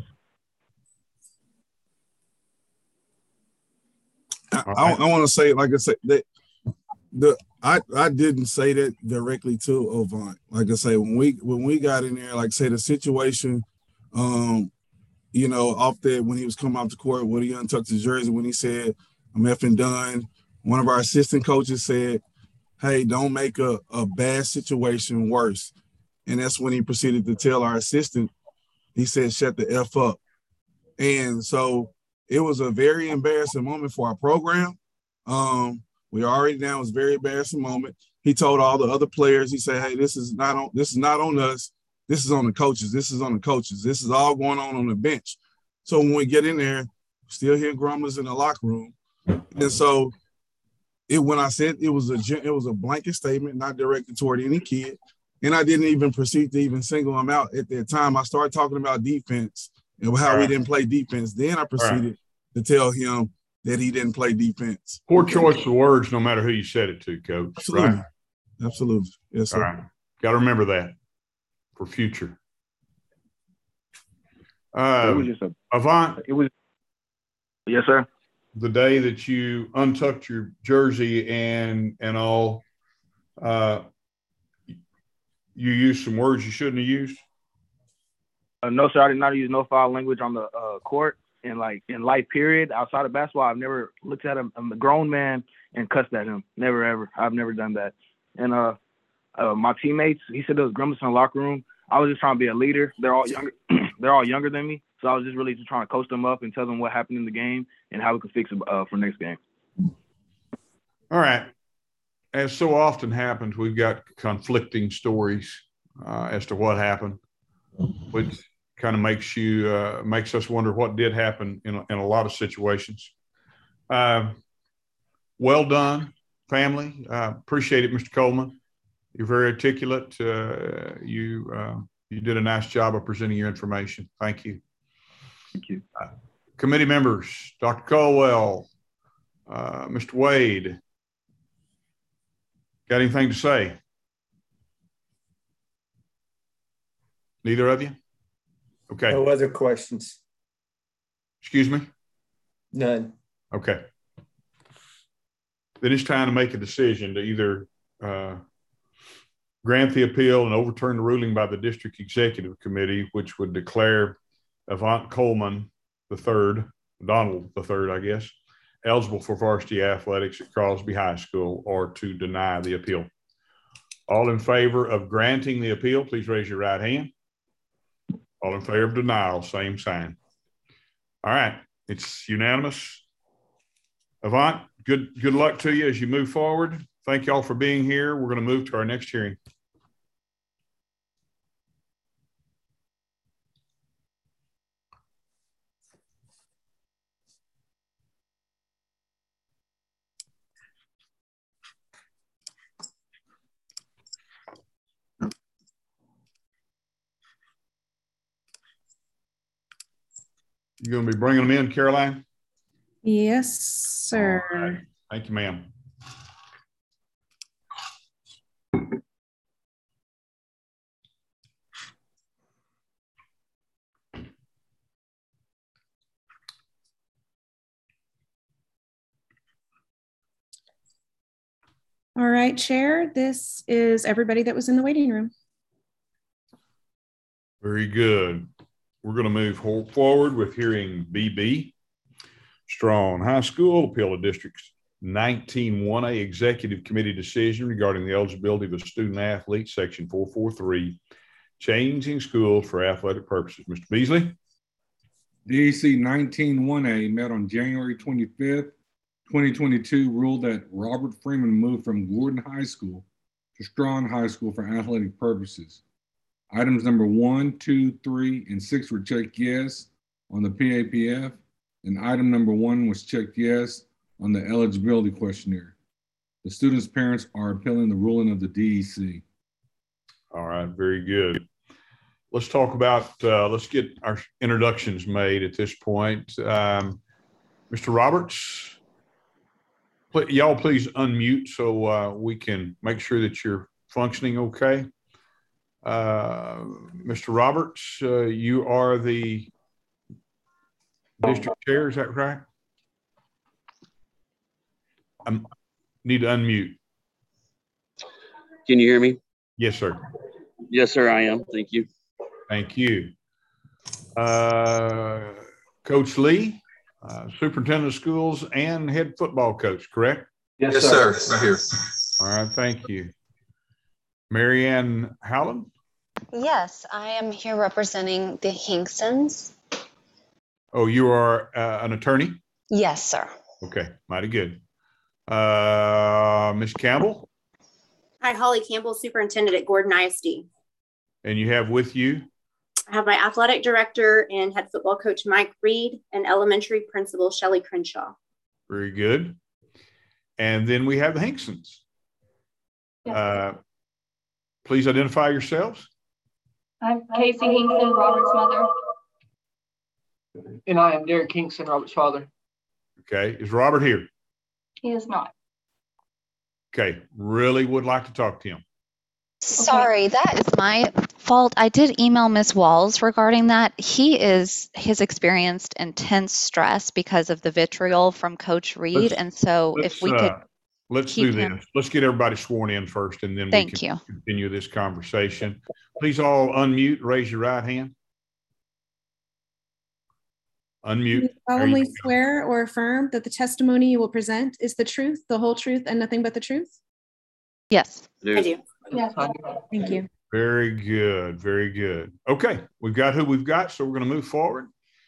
S7: I, I, I want to say, like I said, that the I I didn't say that directly to Avant. Like I say, when we when we got in there, like I say, the situation, um, you know, off there when he was coming out to court, when he untucked his jersey, when he said, "I'm effing done," one of our assistant coaches said, "Hey, don't make a, a bad situation worse." And that's when he proceeded to tell our assistant, he said, "Shut the F up." And so it was a very embarrassing moment for our program. Um, we already now, it was a very embarrassing moment. He told all the other players, he said, "Hey, this is not on, this is not on us. This is on the coaches. This is on the coaches. This is all going on on the bench." So when we get in there, still hear grumblers in the locker room. And so it, when I said it was a, it was a blanket statement, not directed toward any kid. And I didn't even proceed to even single him out at that time. I started talking about defense and how we didn't play defense. Then I proceeded to tell him that he didn't play defense.
S1: Poor choice of words, no matter who you said it to, Coach.
S7: Absolutely.
S1: Right?
S7: Absolutely. Yes, sir.
S1: All right. Got to remember that for future. Uh,
S10: it was just a,
S1: Avant.
S10: It was. Yes, sir.
S1: The day that you untucked your jersey and and all, uh, you used some words you shouldn't have used?
S10: Uh, no, sir. I did not use no foul language on the uh, court. And like in life period, outside of basketball, I've never looked at him. I'm a grown man and cussed at him. Never, ever. I've never done that. And uh, uh, my teammates, he said there was grumblers in the locker room. I was just trying to be a leader. They're all younger. They're all younger than me. So I was just really just trying to coach them up and tell them what happened in the game and how we could fix it uh, for next game.
S1: All right. As so often happens, we've got conflicting stories uh, as to what happened, which kind of makes you uh, makes us wonder what did happen in a, in a lot of situations. Uh, well done, family. Uh, appreciate it, Mister Coleman. You're very articulate. Uh, you uh, you did a nice job of presenting your information. Thank you.
S10: Thank you.
S1: Uh, committee members, Doctor Caldwell, uh, Mister Wade. Got anything to say? Neither of you? Okay.
S14: No other questions.
S1: Excuse me?
S14: None.
S1: Okay. Then it's time to make a decision to either uh, grant the appeal and overturn the ruling by the district executive committee, which would declare Avant Coleman the third, Donald the third, I guess, eligible for varsity athletics at Crosby High School, or to deny the appeal. All in favor of granting the appeal, please raise your right hand. All in favor of denial, same sign. All right, it's unanimous. Avant, good, good luck to you as you move forward. Thank you all for being here. We're going to move to our next hearing. You going to be bringing them in, Caroline?
S3: Yes, sir.
S1: All right. Thank you, ma'am.
S3: All right, Chair, this is everybody that was in the waiting room.
S1: Very good. We're going to move forward with hearing B B. Strong High School Appeal of District's nineteen one A Executive Committee decision regarding the eligibility of a student athlete, Section four forty-three, changing schools for athletic purposes. Mister Beasley?
S4: D E C nineteen one A met on January twenty-fifth, twenty twenty-two, ruled that Robert Freeman moved from Gordon High School to Strong High School for athletic purposes. Items number one, two, three, and six were checked yes on the P A P F, and item number one was checked yes on the eligibility questionnaire. The students' parents are appealing the ruling of the D E C.
S1: All right, very good. Let's talk about, uh, let's get our introductions made at this point. Um, Mister Roberts, pl- y'all please unmute so uh, we can make sure that you're functioning okay. Uh, Mister Roberts, uh, you are the district chair, is that right? I need to unmute.
S16: Can you hear me?
S1: Yes, sir.
S16: Yes, sir, I am. Thank you.
S1: Thank you. Uh, Coach Lee, uh, superintendent of schools and head football coach, correct?
S17: Yes, yes sir. sir. Right here.
S1: All right, thank you. Marianne Howland?
S18: Yes, I am here representing the Hinksons.
S1: Oh, you are uh, an attorney?
S18: Yes, sir.
S1: Okay, mighty good. Uh, Miz Campbell?
S19: Hi, Holly Campbell, superintendent at Gordon I S D.
S1: And you have with you?
S19: I have my athletic director and head football coach, Mike Reed, and elementary principal, Shelly Crenshaw.
S1: Very good. And then we have the Hinksons. Yes. Uh, please identify yourselves.
S20: I'm Casey Hinkson, Robert's mother.
S21: And I am Derek Hinkson, Robert's father.
S1: Okay. Is Robert here?
S20: He is not.
S1: Okay. Really would like to talk to him.
S22: Sorry, that is my fault. I did email Miz Walls regarding that. He is has experienced intense stress because of the vitriol from Coach Reed. Let's, and so if we could uh,
S1: let's do this. Him. Let's get everybody sworn in first, and then
S22: Thank
S1: we can
S22: you.
S1: continue this conversation. Please all unmute, raise your right hand. Unmute.
S3: Do you solemnly swear or affirm that the testimony you will present is the truth, the whole truth, and nothing but the truth?
S22: Yes.
S19: I do.
S3: Yes. Thank you.
S1: Very good. Very good. Okay. We've got who we've got, so we're going to move forward.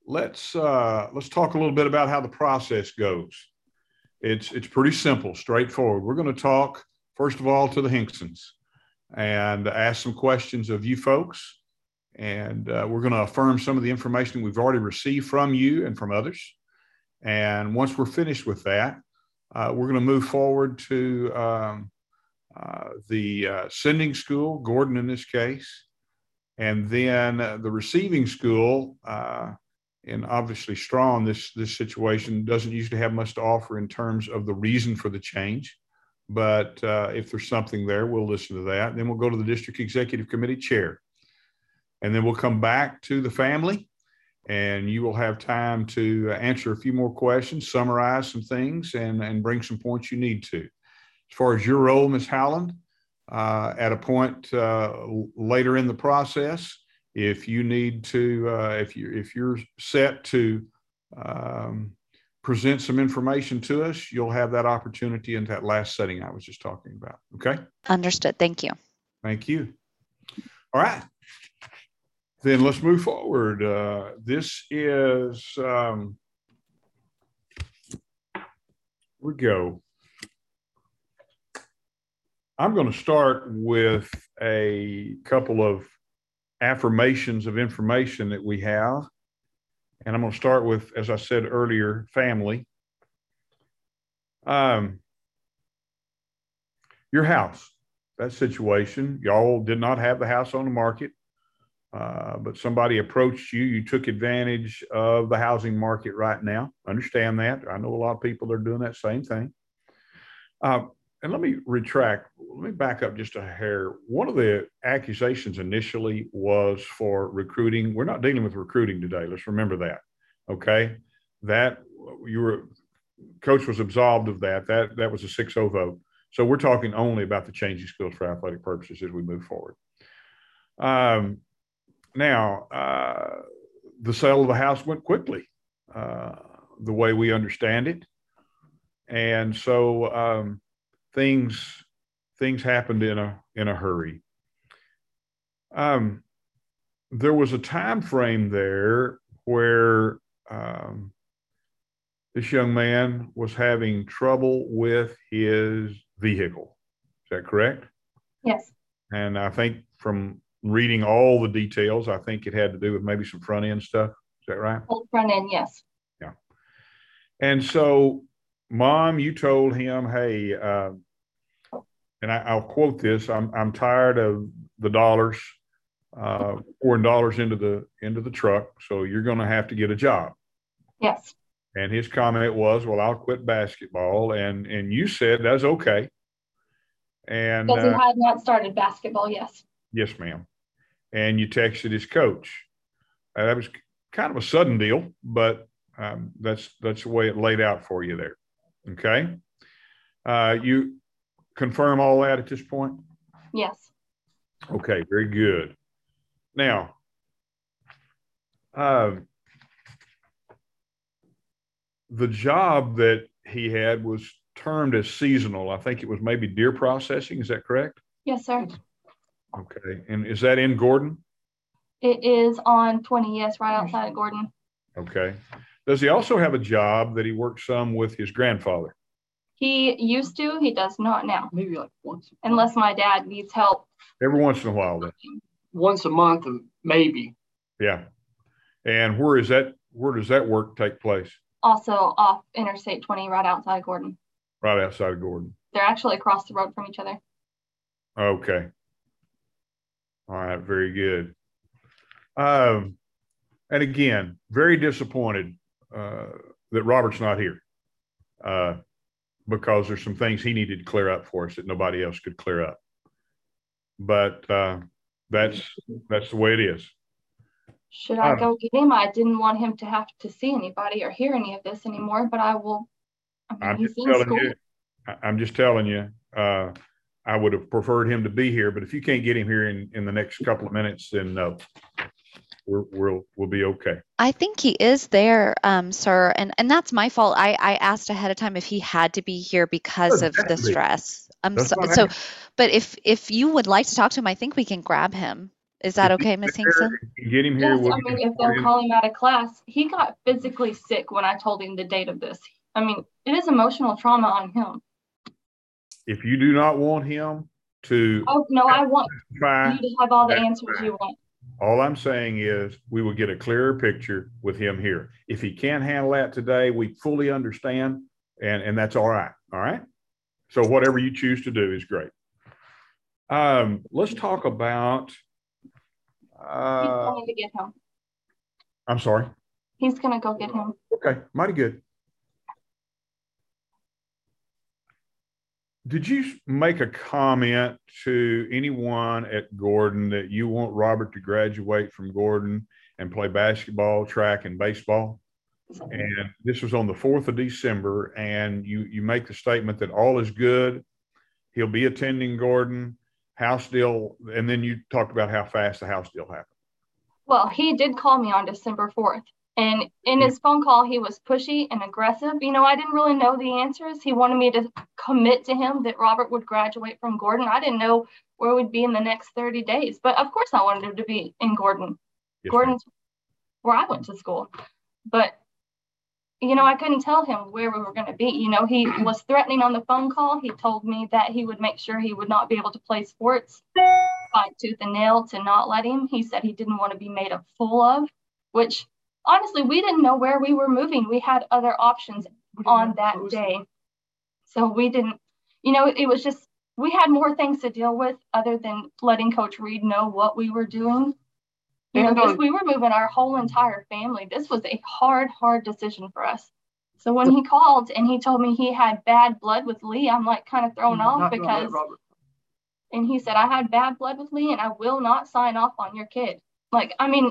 S1: let's uh, let's talk a little bit about how the process goes. It's it's pretty simple, straightforward. We're going to talk first of all to the Hinksons and ask some questions of you folks, and uh, we're going to affirm some of the information we've already received from you and from others. And once we're finished with that, uh, we're going to move forward to um, uh, the uh, sending school, Gordon in this case, and then uh, the receiving school. Uh, And obviously Strawn, this, this situation doesn't usually have much to offer in terms of the reason for the change. But uh, if there's something there, we'll listen to that. Then we'll go to the district executive committee chair. And then we'll come back to the family, and you will have time to answer a few more questions, summarize some things, and, and bring some points you need to. As far as your role, Miz Howland, uh, at a point uh, later in the process, if you need to, uh, if you if you're set to um, present some information to us, you'll have that opportunity in that last setting I was just talking about. Okay.
S22: Understood. Thank you.
S1: Thank you. All right. Then let's move forward. Uh, this is um, here we go. I'm going to start with a couple of affirmations of information that we have. And I'm going to start with, as I said earlier, family. Um, your house, that situation, y'all did not have the house on the market, uh, but somebody approached you. You took advantage of the housing market right now. Understand that. I know a lot of people are doing that same thing. Uh, And let me retract, let me back up just a hair. One of the accusations initially was for recruiting. We're not dealing with recruiting today. Let's remember that. Okay. That you were, coach was absolved of that. That, that was a six oh vote. So we're talking only about the changing schools for athletic purposes as we move forward. Um, now, uh, the sale of the house went quickly, uh, the way we understand it. And so, um, Things, things happened in a in a hurry. Um, there was a time frame there where um, this young man was having trouble with his vehicle. Is that correct?
S20: Yes.
S1: And I think from reading all the details, I think it had to do with maybe some front end stuff. Is that right?
S20: Old front end, yes.
S1: Yeah. And so, Mom, you told him, hey, uh, and I, I'll quote this, I'm I'm tired of the dollars, uh, pouring dollars into the into the truck, so you're going to have to get a job.
S20: Yes.
S1: And his comment was, well, I'll quit basketball. And and you said that's okay. And
S20: Because he
S1: uh,
S20: had not started basketball, yes.
S1: yes, ma'am. And you texted his coach. Uh, that was kind of a sudden deal, but um, that's that's the way it laid out for you there. Okay. Uh, you confirm all that at this point?
S20: Yes.
S1: Okay, very good. Now, um, the job that he had was termed as seasonal. I think it was maybe deer processing. Is that correct?
S20: Yes, sir.
S1: Okay. And is that in Gordon?
S20: It is on twenty, yes, right outside of Gordon.
S1: Okay. Does he also have a job that he works some with his grandfather?
S20: He used to, he does not now. Maybe like once. Unless my dad needs help.
S1: Every once in a while, then.
S21: Once a month, maybe.
S1: Yeah. And where is that? Where does that work take place?
S20: Also off Interstate twenty, right outside of Gordon.
S1: Right outside of Gordon.
S20: They're actually across the road from each other.
S1: Okay. All right. Very good. Um, and again, very disappointed uh, that Robert's not here. Uh, because there's some things he needed to clear up for us that nobody else could clear up. But uh, that's that's the way it is.
S20: Should I
S1: Um,
S20: go get him? I didn't want him to have to see anybody or hear any of this anymore, but I will. I mean,
S1: I'm
S20: he's
S1: just
S20: in
S1: telling
S20: school.
S1: you, I- I'm just telling you, uh, I would have preferred him to be here, but if you can't get him here in, in the next couple of minutes, then no, we're, we'll, we'll be okay.
S22: I think he is there, um, sir, and and that's my fault. I I asked ahead of time if he had to be here because
S1: Doesn't
S22: of
S1: have
S22: the
S1: to be.
S22: stress. Um,
S1: That's
S22: so,
S1: not
S22: so,
S1: happening.
S22: but if if you would like to talk to him, I think we can grab him. Is that okay, Miz Hinkson?
S1: Get him here.
S20: Yes,
S1: We'll
S20: I mean, if they'll call him out of class, he got physically sick when I told him the date of this. I mean, it is emotional trauma on him.
S1: If you do not want him to.
S20: Oh, no, I want
S1: testify,
S20: you to have all the
S1: that's
S20: answers
S1: fine.
S20: you want.
S1: All I'm saying is we will get a clearer picture with him here. If he can't handle that today, we fully understand, and, and that's all right. All right. So whatever you choose to do is great. Um, let's talk about. Uh,
S20: He's going to get him.
S1: I'm sorry.
S20: He's going to go get him.
S1: Okay, mighty good. Did you make a comment to anyone at Gordon that you want Robert to graduate from Gordon and play basketball, track, and baseball? And this was on the fourth of December, and you, you make the statement that all is good. He'll be attending Gordon, house deal, and then you talked about how fast the house deal happened.
S20: Well, he did call me on December fourth. And in his phone call, he was pushy and aggressive. You know, I didn't really know the answers. He wanted me to commit to him that Robert would graduate from Gordon. I didn't know where we'd be in the next thirty days. But of course I wanted him to be in Gordon. Yes, Gordon's where I went to school. But, you know, I couldn't tell him where we were going to be. You know, he was threatening on the phone call. He told me that he would make sure he would not be able to play sports, fight tooth and nail to not let him. He said he didn't want to be made a fool of, which honestly, we didn't know where we were moving. We had other options on that day. So we didn't, you know, it was just, we had more things to deal with other than letting Coach Reed know what we were doing. You know, because we were moving our whole entire family. This was a hard, hard decision for us. So when he called and he told me he had bad blood with Lee, I'm like kind of thrown off because, and he said, I had bad blood with Lee and I will not sign off on your kid. Like, I mean,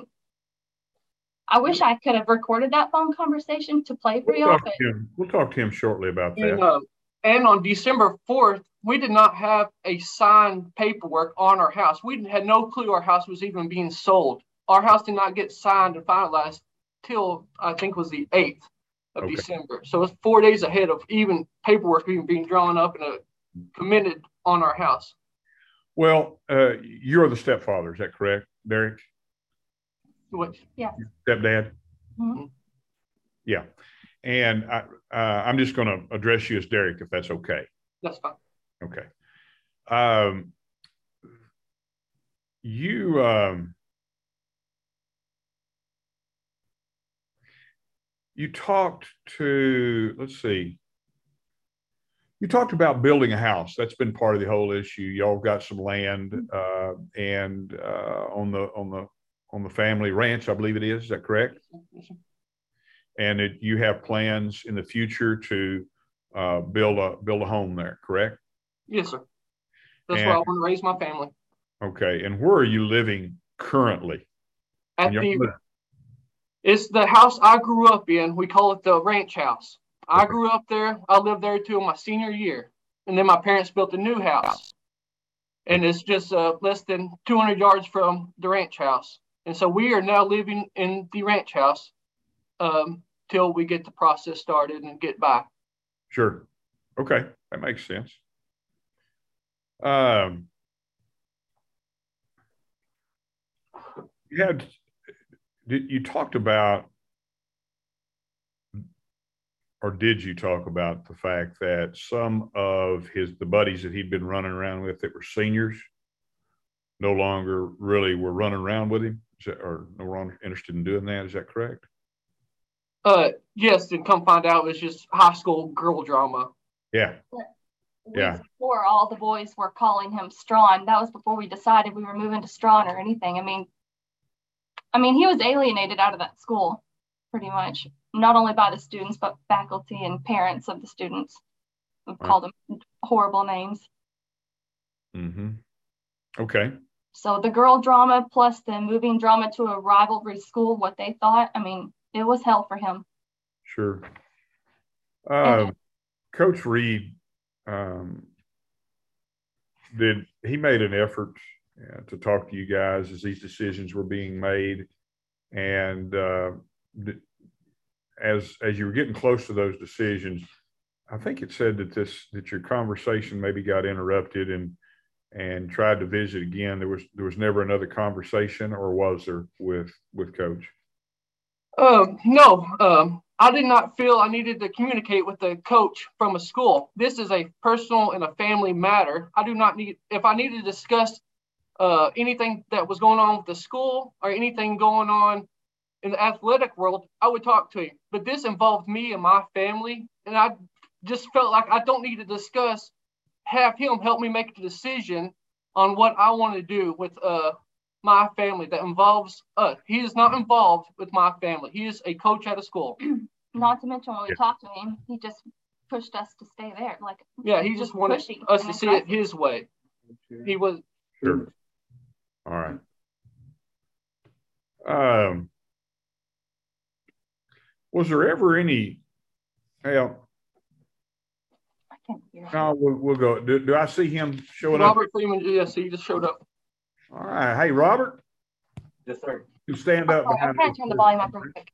S20: I wish I could have recorded that phone conversation to play for
S1: We'll
S20: y'all.
S1: talk to him. We'll talk to him shortly about that.
S21: And, uh, and on December fourth, we did not have a signed paperwork on our house. We had no clue our house was even being sold. Our house did not get signed and finalized till I think was the eighth of
S1: Okay.
S21: December. So it's four days ahead of even paperwork even being drawn up and uh, committed on our house.
S1: Well, uh, you're the stepfather, is that correct, Derek?
S21: What?
S20: Yeah.
S1: Stepdad?
S20: Mm-hmm.
S1: Yeah. And I, uh, I'm just going to address you as Derek, if that's okay.
S21: That's fine.
S1: Okay. Um, you, um, you talked to, let's see, you talked about building a house. That's been part of the whole issue. Y'all got some land uh, and uh, on the on the on the family ranch, I believe it is. Is that correct? And it, you have plans in the future to uh, build a build a home there, correct?
S21: Yes, sir. That's
S1: And-
S21: where I want to raise my family.
S1: Okay. And where are you living currently?
S21: At
S1: In your-
S21: the, it's the house I grew up in. We call it the ranch house. I grew up there. I lived there till my senior year. And then my parents built a new house. And it's just uh, less than two hundred yards from the ranch house. And so we are now living in the ranch house um, till we get the process started and get by.
S1: Sure. Okay. That makes sense. Um, you had, did, you talked about, or did you talk about the fact that some of his, the buddies that he'd been running around with that were seniors no longer really were running around with him? Is that, or no longer interested in doing that? Is that correct?
S21: Uh, yes, and come find out it's just high school girl drama.
S1: Yeah. Yeah.
S20: Before all the boys were calling him Strawn. That was before we decided we were moving to Strawn or anything. I mean, I mean, he was alienated out of that school pretty much, not only by the students, but faculty and parents of the students who called them horrible names.
S1: Mm-hmm. Okay.
S20: So the girl drama plus the moving drama to a rivalry school, what they thought, I mean, it was hell for him.
S1: Sure. Uh, Coach Reed, um, did he made an effort uh, to talk to you guys as these decisions were being made, and uh, th- as as you were getting close to those decisions, I think it said that this that your conversation maybe got interrupted, and and tried to visit again. There was there was never another conversation, or was there, with with Coach?
S21: Um, no, um, I did not feel I needed to communicate with the coach from a school. This is a personal and a family matter. I do not need, if I need to discuss uh, anything that was going on with the school or anything going on in the athletic world, I would talk to him. But this involved me and my family, and I just felt like I don't need to discuss, have him help me make a decision on what I want to do with uh, my family that involves us. He is not involved with my family. He is a coach at a school.
S20: Not to mention when we yeah. talked to him, he just pushed us to stay there. Like
S21: yeah, he just wanted us to see it his way. He was
S1: sure. All right. Um, was there ever any help? No, we'll, we'll go. Do, do I see him showing
S21: Robert
S1: up?
S21: Robert Freeman, yes, he just showed up.
S1: All right. Hey, Robert.
S21: Yes, sir.
S1: You stand up.
S20: I'm trying to turn the volume up real quick.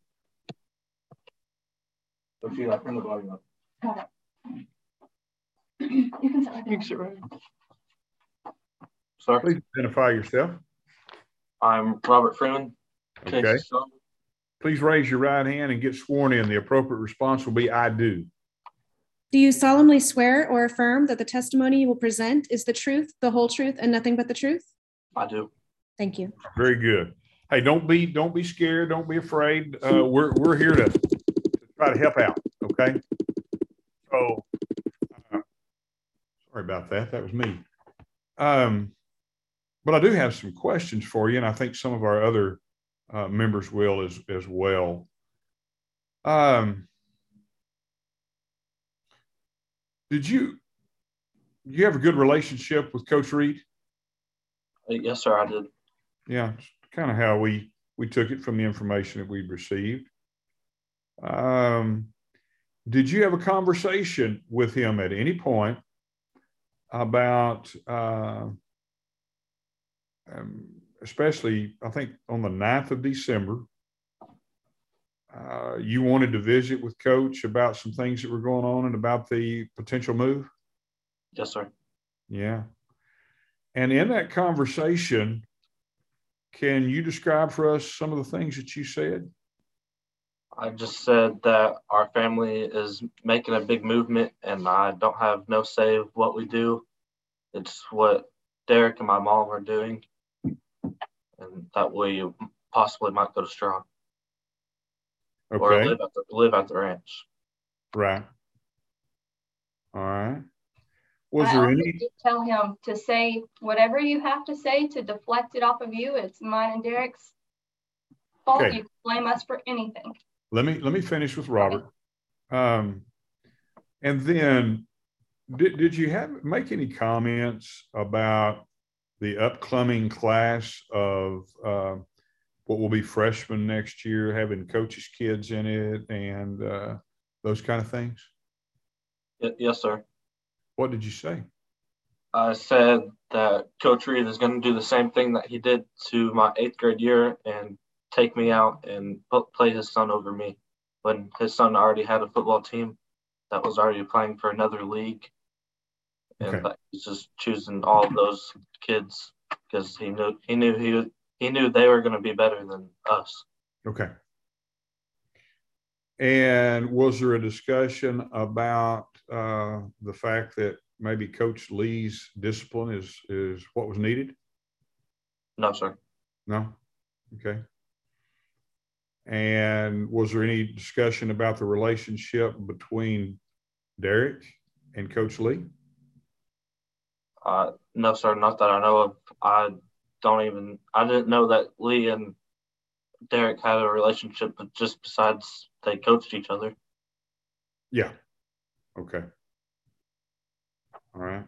S21: Oh, Sheila, turn the volume up.
S20: Got it. You can sit right there.
S21: You can sit right there. Sir.
S1: Please identify yourself.
S21: I'm Robert Freeman.
S1: Okay. Please raise your right hand and get sworn in. The appropriate response will be, I do.
S3: Do you solemnly swear or affirm that the testimony you will present is the truth, the whole truth, and nothing but the truth?
S21: I do.
S3: Thank you.
S1: Very good. Hey, don't be don't be scared. Don't be afraid. Uh, we're we're here to, to try to help out. Okay. So, uh, sorry about that. That was me. Um, but I do have some questions for you, and I think some of our other uh, members will as as well. Um. Did you, you have a good relationship with Coach Reed?
S21: Yes, sir, I did.
S1: Yeah, it's kind of how we, we took it from the information that we'd received. Um, did you have a conversation with him at any point about, uh, um, especially, I think, on the ninth of December, Uh, you wanted to visit with Coach about some things that were going on and about the potential move?
S21: Yes, sir.
S1: Yeah. And in that conversation, can you describe for us some of the things that you said?
S21: I just said that our family is making a big movement and I don't have no say of what we do. It's what Derek and my mom are doing. And that way you possibly might go to Strong.
S1: Okay.
S21: Or live at the, live at the ranch.
S1: Right. All right. Was
S20: I
S1: there
S20: also
S1: any?
S20: did tell him to say whatever you have to say to deflect it off of you. It's mine and Derek's fault.
S1: Okay.
S20: You can blame us for anything.
S1: Let me let me finish with Robert. Um, and then, did did you have make any comments about the upcoming class of Uh, what will be freshmen next year, having coaches' kids in it, and uh, those kind of things?
S21: Yes, sir.
S1: What did you say?
S21: I said that Coach Reed is going to do the same thing that he did to my eighth grade year and take me out and play his son over me when his son already had a football team that was already playing for another league. And okay. He's just choosing all of those kids because he knew he knew he was He knew they were going to be better than us.
S1: Okay. And was there a discussion about uh, the fact that maybe Coach Lee's discipline is is what was needed?
S21: No, sir.
S1: No? Okay. And was there any discussion about the relationship between Derek and Coach Lee?
S21: Uh, no, sir. Not that I know of. I don't even, I didn't know that Lee and Derek had a relationship, but just besides they coached each other.
S1: Yeah. Okay. All right.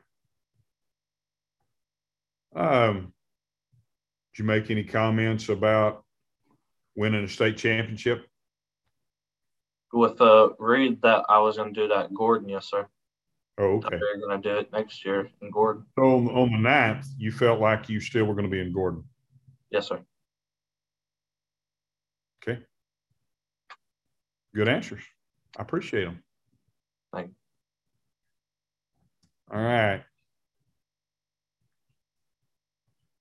S1: Um, did you make any comments about winning a state championship?
S21: With uh, Reed, that I was going to do that in Gordon, yes, sir.
S1: Oh, okay.
S21: We're going to do it next year in Gordon.
S1: So on, on the ninth, you felt like you still were going to be in Gordon?
S21: Yes, sir.
S1: Okay. Good answers. I appreciate them.
S21: Thank you.
S1: All right.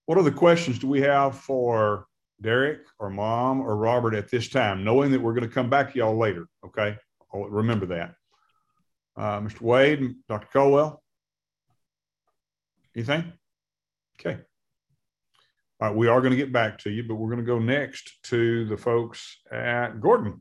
S1: What other questions do we have for Derek or Mom or Robert at this time, knowing that we're going to come back to y'all later? Okay. I'll remember that. Uh, Mister Wade, Doctor Colwell, anything? Okay. All right, we are going to get back to you, but we're going to go next to the folks at Gordon.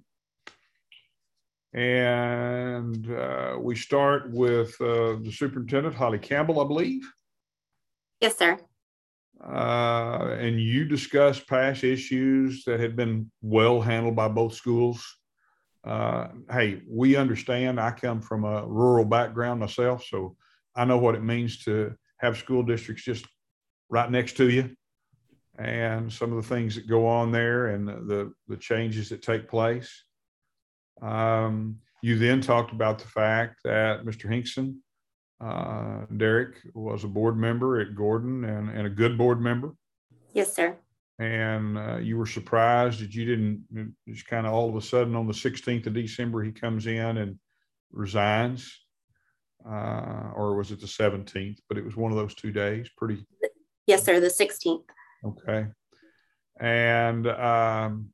S1: And uh, we start with uh, the superintendent, Holly Campbell, I believe.
S19: Yes, sir.
S1: Uh, and you discussed past issues that had been well handled by both schools. Uh, hey, we understand. I come from a rural background myself, so I know what it means to have school districts just right next to you, and some of the things that go on there and the, the changes that take place. Um, you then talked about the fact that Mister Hinkson, uh, Derek, was a board member at Gordon and, and a good board member.
S19: Yes, sir.
S1: And uh, you were surprised that you didn't just kind of all of a sudden on the sixteenth of December, he comes in and resigns. Uh, or was it the seventeenth? But it was one of those two days. Pretty.
S19: Yes, sir. The sixteenth.
S1: Okay. And um,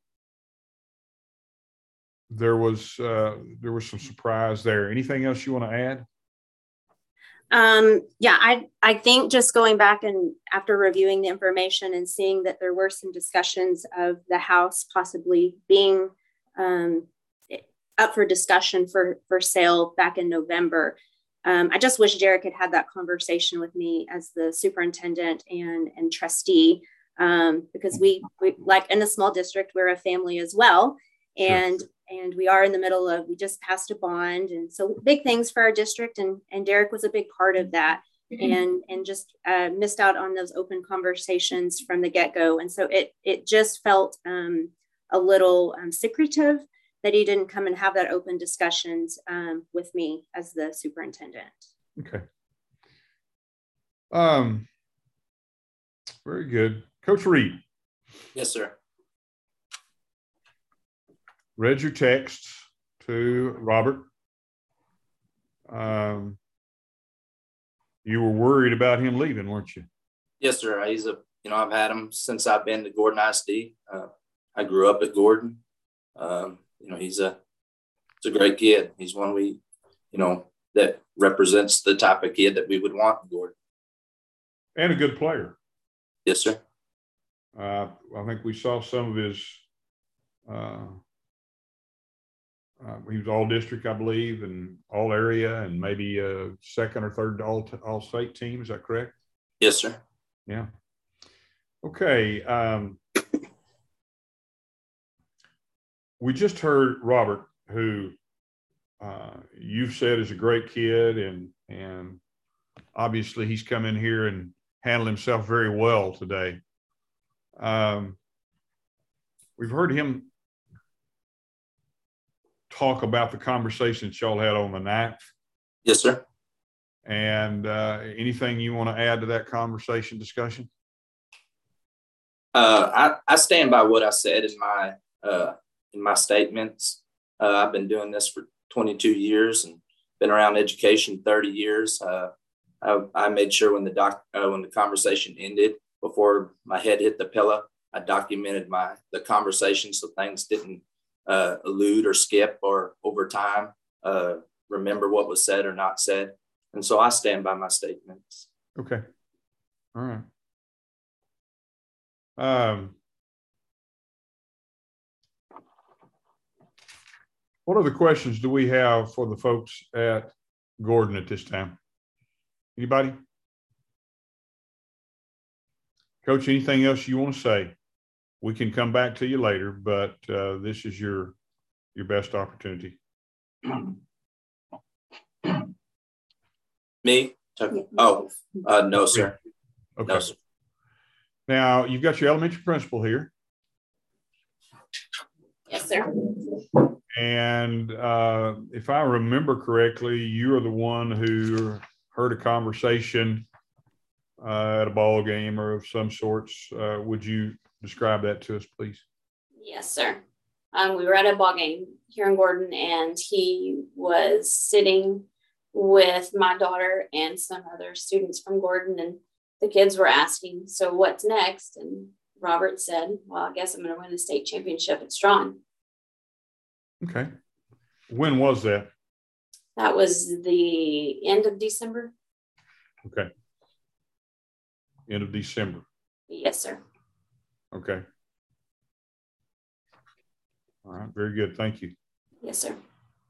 S1: there was uh, there was some surprise there. Anything else you want to add?
S19: Um, yeah, I, I think just going back and after reviewing the information and seeing that there were some discussions of the house possibly being um, up for discussion for, for sale back in November. Um, I just wish Derek had had that conversation with me as the superintendent and, and trustee, um, because we, we, like in a small district, we're a family as well. And, sure. and we are in the middle of, we just passed a bond. And so big things for our district. And, and Derek was a big part of that, mm-hmm. and, and just uh, missed out on those open conversations from the get-go. And so it, it just felt um, a little um, secretive that he didn't come and have that open discussions um, with me as the superintendent.
S1: Okay. Um, very good. Coach Reed.
S2: Yes, sir.
S1: Read your text to Robert. Um, you were worried about him leaving, weren't you?
S2: Yes, sir. He's a, you know, I've had him since I've been to Gordon I S D. Uh, I grew up at Gordon. Um, you know, he's a, he's a great kid. He's one we, you know, that represents the type of kid that we would want in Gordon.
S1: And a good player.
S2: Yes, sir.
S1: Uh, I think we saw some of his, uh, Uh, he was all district, I believe, and all area, and maybe a second or third all all state team. Is that correct?
S2: Yes, sir.
S1: Yeah. Okay. Um, we just heard Robert, who uh, you've said is a great kid, and and obviously he's come in here and handled himself very well today. Um, we've heard him talk about the conversations y'all had on the ninth.
S2: Yes, sir.
S1: And uh, anything you want to add to that conversation discussion?
S2: Uh, I, I stand by what I said in my uh, in my statements. Uh, I've been doing this for twenty-two years and been around education thirty years. Uh, I, I made sure when the doc uh, when the conversation ended, before my head hit the pillow, I documented my the conversation so things didn't Uh, elude or skip or over time uh, remember what was said or not said. And so I stand by my statements.
S1: Okay. All right. Um, what other questions do we have for the folks at Gordon at this time? Anybody? Coach, anything else you want to say? We can come back to you later, but uh, this is your your best opportunity.
S2: Me? Oh, uh, no, sir.
S1: Okay.
S2: No, sir.
S1: Now, you've got your elementary principal here.
S19: Yes, sir.
S1: And uh, if I remember correctly, you are the one who heard a conversation uh, at a ball game or of some sorts. Uh, would you describe that to us, please?
S17: Yes, sir. Um, we were at a ball game here in Gordon, and he was sitting with my daughter and some other students from Gordon, and the kids were asking, so what's next? And Robert said, well, I guess I'm going to win the state championship at Strawn.
S1: Okay. When was that?
S17: That was the end of December.
S1: Okay. End of December.
S17: Yes, sir.
S1: Okay. All right. Very good. Thank you.
S17: Yes, sir.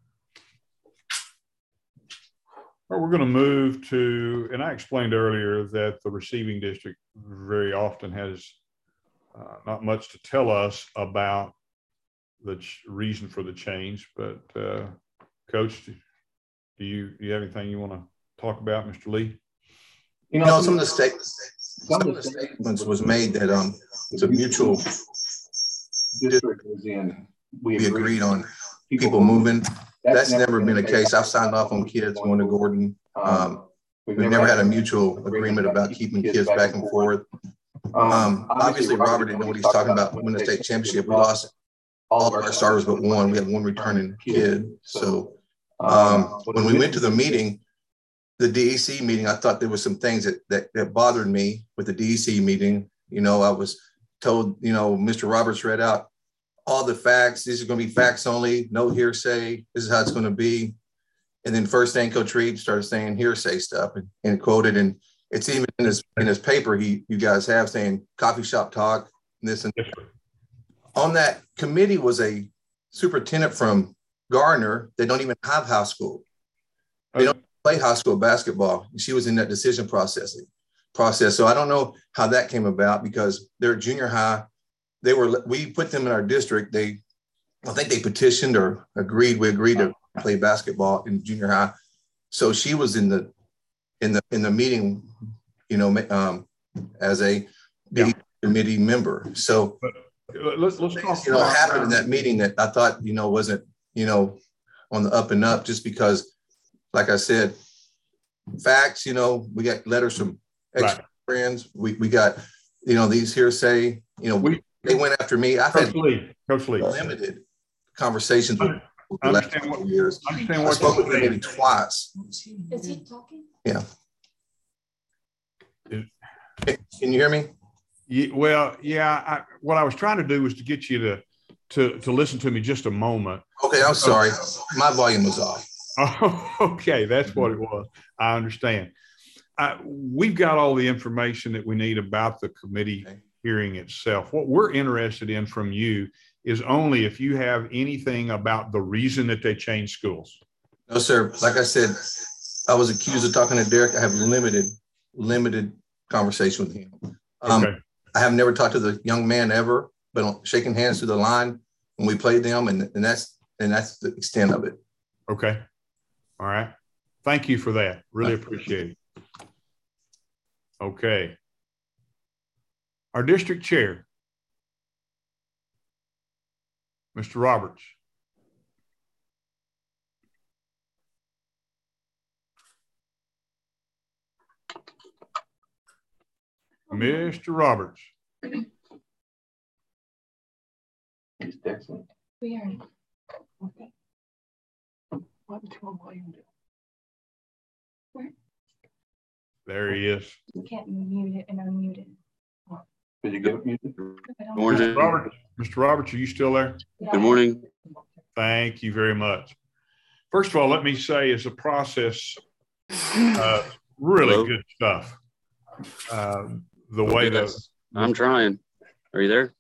S1: Well, we're going to move to, and I explained earlier that the receiving district very often has uh, not much to tell us about the ch- reason for the change, but uh, Coach, do you, do you have anything you want to talk about, Mister Lee?
S6: You know, some of the statements, some of the statements was made that um, it's a mutual district was in. We agreed on people moving. That's never been a case. I've signed off on kids going to Gordon. Um, we've never had a mutual agreement about keeping kids back and forth. Um, obviously, Robert didn't know what he's talking about. When the state championship, we lost all of our starters but one. We had one returning kid. So um, when we went to the meeting, the D E C meeting, I thought there was some things that, that that bothered me with the D E C meeting. You know, I was told, you know, Mister Roberts read out all the facts. These are going to be facts only, no hearsay. This is how it's going to be. And then first thing Coach Reed started saying hearsay stuff and, and quoted, and it's even in his in his paper he you guys have saying coffee shop talk, this and that. On that committee was a superintendent from Gardner. They don't even have high school. They don't play high school basketball. She was in that decision processing process. So I don't know how that came about because they're junior high. They were, we put them in our district. They, I think they petitioned or agreed. We agreed to play basketball in junior high. So she was in the, in the, in the meeting, you know, um, as a yeah. committee member. So
S1: but let's, let's talk,
S6: you know, what happened in that meeting that I thought, you know, wasn't, you know, on the up and up just because, like I said, facts, you know, we got letters from ex friends. We, we got, you know, these hearsay, you know, we, they went after me. I've
S1: Coach
S6: had
S1: Lee, Coach Lee.
S6: limited conversations with
S1: I understand what,
S6: years.
S1: I understand
S6: I
S1: what
S6: spoke with him maybe twice.
S17: Is he talking?
S6: Yeah.
S1: Is,
S6: Can you hear me?
S1: Yeah, well, yeah. I, what I was trying to do was to get you to to to listen to me just a moment.
S6: Okay, I'm sorry. My volume was off.
S1: Oh, okay, that's what it was. I understand. I, we've got all the information that we need about the committee okay. hearing itself. What we're interested in from you is only if you have anything about the reason that they changed schools.
S6: No, sir. Like I said, I was accused of talking to Derek. I have limited, limited conversation with him. Um, okay. I have never talked to the young man ever, but shaking hands through the line when we played them, and, and that's and that's the extent of it.
S1: Okay. All right. Thank you for that. Really appreciate it. Okay. Our district chair, Mister Roberts. Mister Roberts.
S21: He's excellent. We are. Okay. What to him while you do? Where?
S1: There he is.
S20: You can't mute it and unmute it.
S21: Did you get it muted?
S1: Good morning. Mister Roberts, Mister Roberts, are you still there?
S16: Good morning.
S1: Thank you very much. First of all, let me say it's a process, uh, really Hello? Good stuff. Uh, the way that
S16: I'm trying. Are you there?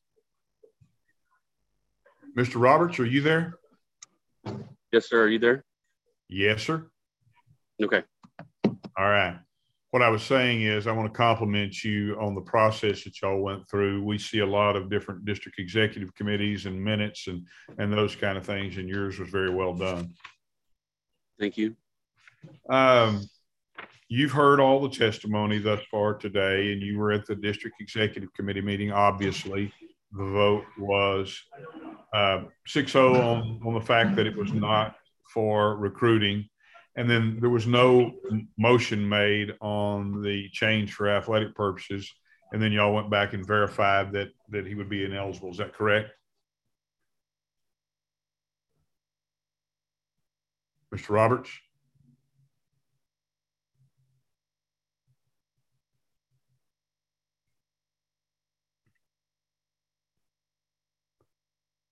S1: Mister Roberts, are you there?
S16: Yes, sir. Are you there?
S1: Yes, sir.
S16: Okay.
S1: All right. What I was saying is I want to compliment you on the process that y'all went through. We see a lot of different district executive committees and minutes and, and those kind of things, and yours was very well done.
S16: Thank you.
S1: Um, you've heard all the testimony thus far today, and you were at the district executive committee meeting. Obviously, the vote was uh, six oh on, on the fact that it was not for recruiting. And then there was no motion made on the change for athletic purposes. And then y'all went back and verified that, that he would be ineligible. Is that correct? Mister Roberts?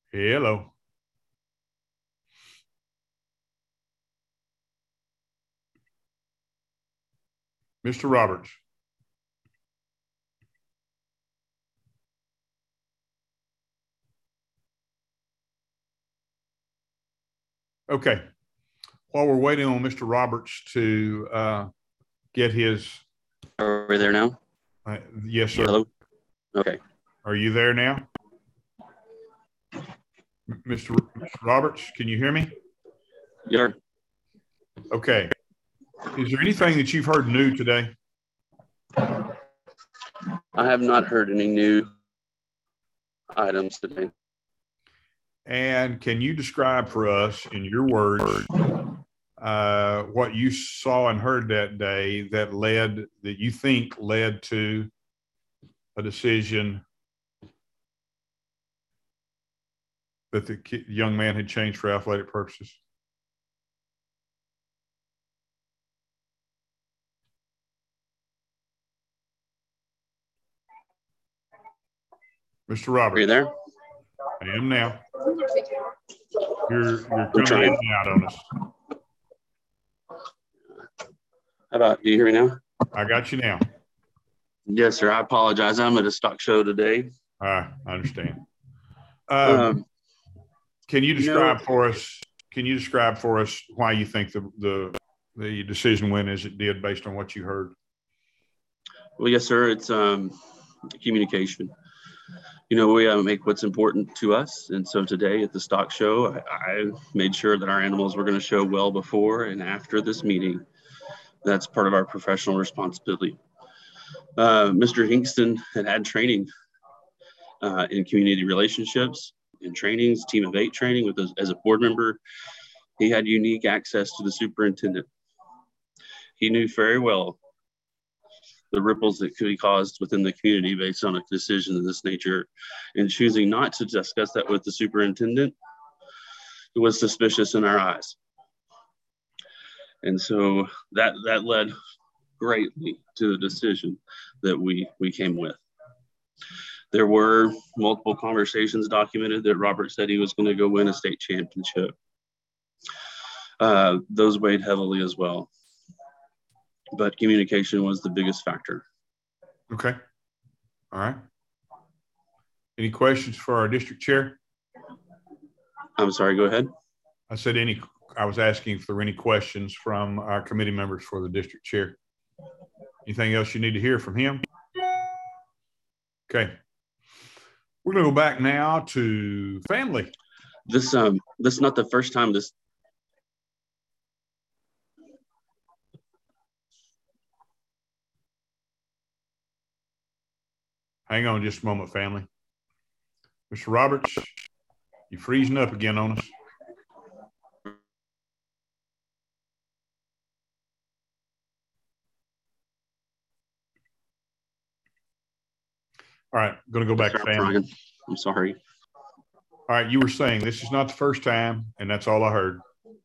S1: Hello. Mister Roberts. Okay. While we're waiting on Mister Roberts to uh, get his.
S16: Are we there now?
S1: Uh, yes, sir.
S16: Hello. Okay.
S1: Are you there now? Mister Mister Roberts, can you hear me?
S16: Yeah.
S1: Okay. Is there anything that you've heard new today?
S16: I have not heard any new items today.
S1: And can you describe for us, in your words, uh, what you saw and heard that day that led, that you think led to a decision that the young man had changed for athletic purposes? Mister Roberts.
S16: Are you there?
S1: I am now. You're, you're coming in and out on us.
S16: How about, do you hear me now?
S1: I got you now.
S16: Yes, sir. I apologize. I'm at a stock show today.
S1: Ah, I understand. Um, um, can you describe you know, for us, can you describe for us why you think the, the, the decision went as it did based on what you heard?
S16: Well, yes, sir. It's um, communication. You know, we uh, make what's important to us. And so today at the stock show, I, I made sure that our animals were going to show well before and after this meeting. That's part of our professional responsibility. Uh, Mister Hingston had had training uh, in community relationships, in trainings, team of eight training with us as a board member. He had unique access to the superintendent. He knew very well the ripples that could be caused within the community based on a decision of this nature, and choosing not to discuss that with the superintendent, it was suspicious in our eyes. And so that that led greatly to the decision that we we came with. There were multiple conversations documented that Robert said he was going to go win a state championship. Uh, those weighed heavily as well. But communication was the biggest factor.
S1: Okay. All right. Any questions for our district chair?
S16: I'm sorry, go ahead.
S1: I said any, I was asking if there were any questions from our committee members for the district chair. Anything else you need to hear from him? Okay. We're going to go back now to family.
S16: This, um, this is not the first time this
S1: Hang on just a moment, family. Mister Roberts, you're freezing up again on us. All right, I'm going to go back to family.
S16: I'm sorry.
S1: All right, you were saying this is not the first time, and that's all I heard.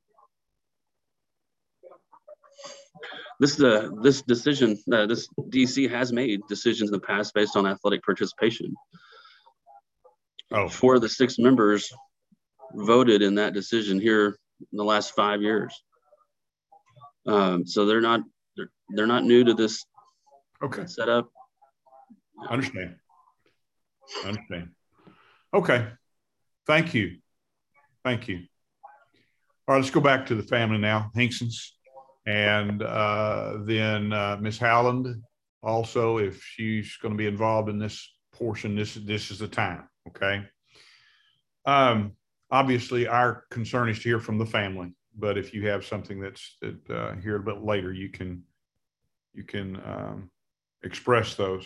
S16: This uh, this decision, uh, this D C has made decisions in the past based on athletic participation.
S1: Oh,
S16: four of the six members voted in that decision here in the last five years. Um, so they're not they're, they're not new to this
S1: okay
S16: setup.
S1: I understand. I understand. Okay, thank you, thank you. All right, let's go back to the family now, Hingston's. And uh, then uh, Miz Howland, also, if she's going to be involved in this portion, this, this is the time, okay? Um, obviously, our concern is to hear from the family, but if you have something that's that uh, here a bit later, you can, you can um, express those.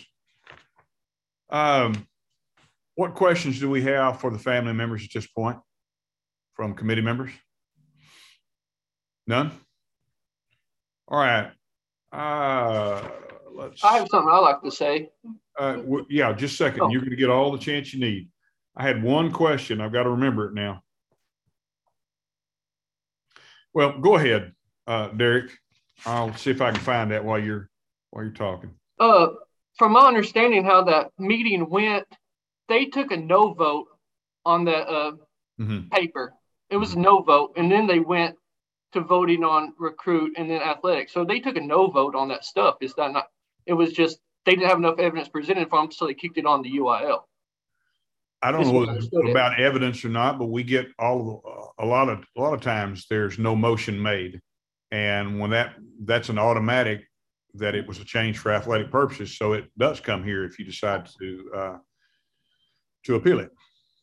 S1: Um, what questions do we have for the family members at this point from committee members? None? All right. Uh, let's.
S21: I have something I'd like to say.
S1: Uh, yeah, just a second. Oh. You're going to get all the chance you need. I had one question. I've got to remember it now. Well, go ahead, uh, Derek. I'll see if I can find that while you're while you're talking.
S21: Uh, from my understanding, how that meeting went, they took a no vote on that uh, mm-hmm. paper. It was mm-hmm. a no vote. And then they went to voting on recruit and then athletics. So they took a no vote on that stuff. It's not, not it was just, they didn't have enough evidence presented for them, so they kicked it on the U I L.
S1: I don't know about evidence or not, but we get all of, a lot of a lot of times there's no motion made, and when that that's an automatic that it was a change for athletic purposes, so it does come here if you decide to uh, to appeal it.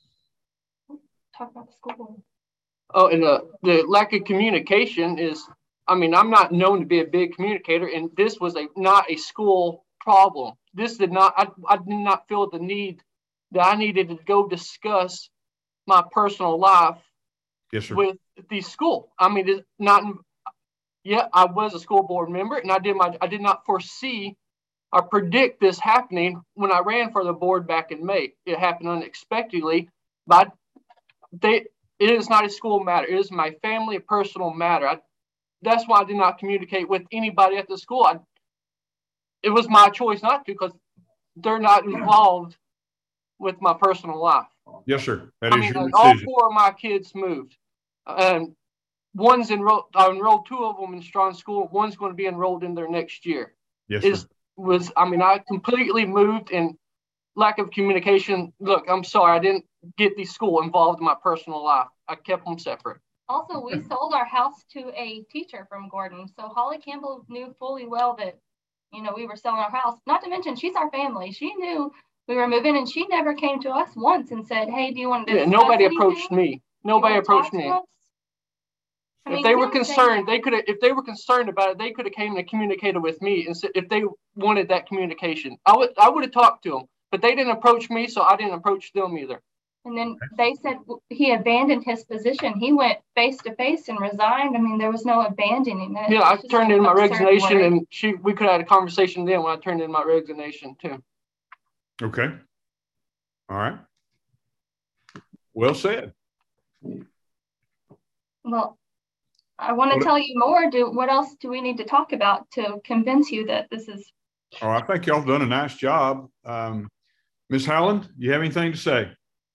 S21: Talk about the school board. Oh, and the the lack of communication is, I mean, I'm not known to be a big communicator, and this was a not a school problem. This did not, I, I did not feel the need that I needed to go discuss my personal life
S1: yes, sir.
S21: with the school. I mean, it's not, yeah, I was a school board member, and I did my, I did not foresee or predict this happening when I ran for the board back in May. It happened unexpectedly, but they, it is not a school matter. It is my family, a personal matter. I, that's why I did not communicate with anybody at the school. I, it was my choice not to, because they're not involved with my personal life.
S1: Yes, sir. That
S21: I
S1: is
S21: mean,
S1: your
S21: all
S1: decision.
S21: four of my kids moved. Um, one's enrolled. I enrolled two of them in Strong School. One's going to be enrolled in there next year.
S1: Yes,
S21: Is
S1: sir.
S21: was I mean, I completely moved, and lack of communication. Look, I'm sorry, I didn't get the school involved in my personal life. I kept them separate.
S20: Also, we sold our house to a teacher from Gordon, so Holly Campbell knew fully well that, you know, we were selling our house. Not to mention, she's our family. She knew we were moving, and she never came to us once and said, "Hey, do you want to?"
S21: Yeah, nobody approached me. Nobody approached me.
S20: I mean,
S21: if they were
S20: him saying-
S21: concerned, they could have. If they were concerned about it, they could have came and communicated with me, and said if they wanted that communication, I would. I would have talked to them, but they didn't approach me, so I didn't approach them either.
S20: And then they said he abandoned his position. He went face to face and resigned. I mean, there was no abandoning it.
S21: Yeah, I turned in my resignation, word. and she. We could have had a conversation then when I turned in my resignation too.
S1: Okay. All right. Well said.
S20: Well, I want to tell you more. Do what else do we need to talk about to convince you that this is?
S1: Oh, I think y'all have done a nice job. Um, Miz Howland, do you have anything to say?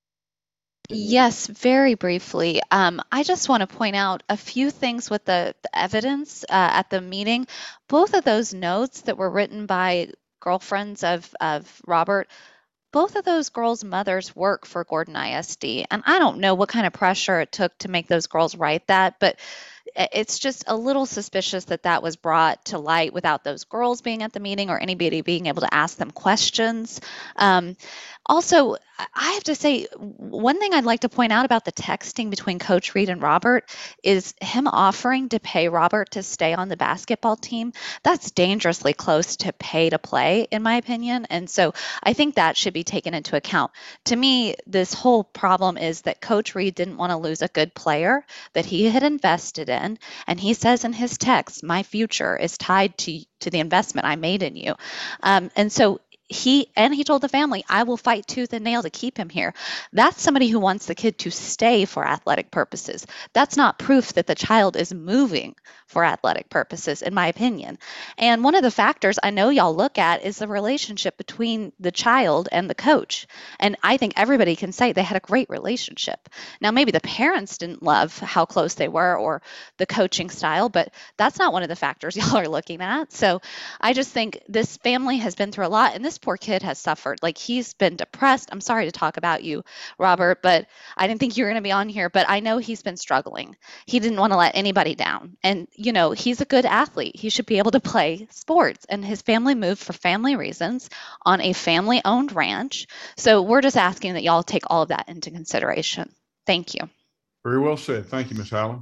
S22: Yes, very briefly. Um, I just want to point out a few things with the, the evidence uh, at the meeting. Both of those notes that were written by girlfriends of, of Robert, both of those girls' mothers work for Gordon I S D. And I don't know what kind of pressure it took to make those girls write that, but it's just a little suspicious that that was brought to light without those girls being at the meeting or anybody being able to ask them questions. Um, also, I have to say, one thing I'd like to point out about the texting between Coach Reed and Robert is him offering to pay Robert to stay on the basketball team. That's dangerously close to pay to play, in my opinion. And so I think that should be taken into account. To me, this whole problem is that Coach Reed didn't want to lose a good player that he had invested in. And he says in his text, my future is tied to, to the investment I made in you. Um, and so he and he told the family, I will fight tooth and nail to keep him here. That's somebody who wants the kid to stay for athletic purposes. That's not proof that the child is moving for athletic purposes, in my opinion. And one of the factors I know y'all look at is the relationship between the child and the coach. And I think everybody can say they had a great relationship. Now, maybe the parents didn't love how close they were or the coaching style, but that's not one of the factors y'all are looking at. So I just think this family has been through a lot, and this poor kid has suffered. Like, he's been depressed. I'm sorry to talk about you, Robert, but I didn't think you were going to be on here, but I know he's been struggling. He didn't want to let anybody down. And, you know, he's a good athlete. He should be able to play sports. And his family moved for family reasons on a family-owned ranch. So we're just asking that y'all take all of that into consideration. Thank you.
S1: Very well said. Thank you, Miz Howland.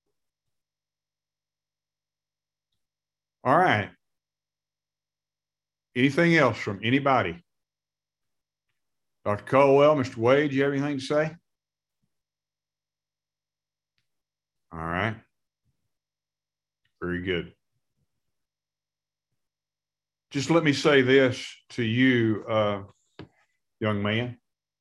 S1: All right. Anything else from anybody? Doctor Colwell, Mister Wade, do you have anything to say? All right. Very good. Just let me say this to you, uh, young man.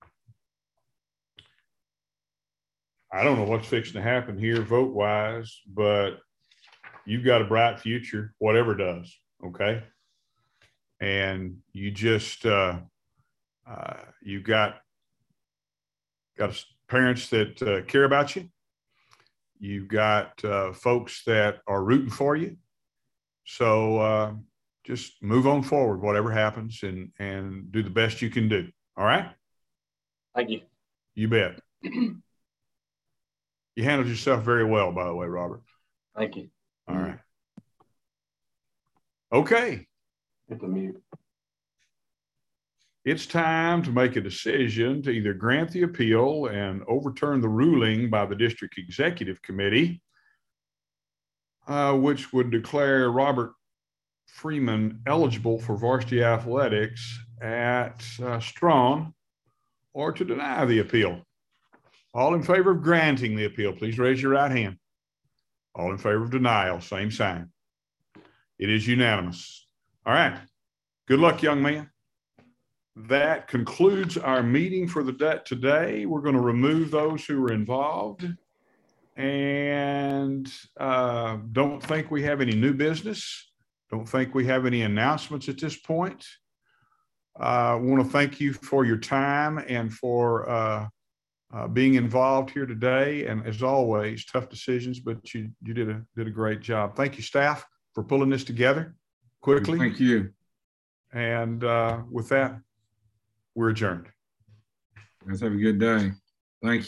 S1: I don't know what's fixing to happen here vote-wise, but you've got a bright future, whatever does, okay? And you just, uh, uh, you got, got to parents that uh, care about you. You've got uh, folks that are rooting for you. So uh, just move on forward, whatever happens, and, and do the best you can do. All right?
S9: Thank you.
S1: You bet. You handled yourself very well, by the way, Robert.
S9: Thank you.
S1: All right. Okay.
S9: Hit the mute.
S1: It's time to make a decision to either grant the appeal and overturn the ruling by the district executive committee, uh, which would declare Robert Freeman eligible for varsity athletics at uh, Strawn, or to deny the appeal. All in favor of granting the appeal, please raise your right hand. All in favor of denial, same sign. It is unanimous. All right. Good luck, young man. That concludes our meeting for the day today. We're going to remove those who are involved, and uh, don't think we have any new business. Don't think we have any announcements at this point. I uh, want to thank you for your time and for uh, uh, being involved here today. And as always, tough decisions, but you you did a did a great job. Thank you, staff, for pulling this together quickly.
S4: Thank you.
S1: And uh, with that, we're adjourned.
S4: Let's have a good day. Thank you.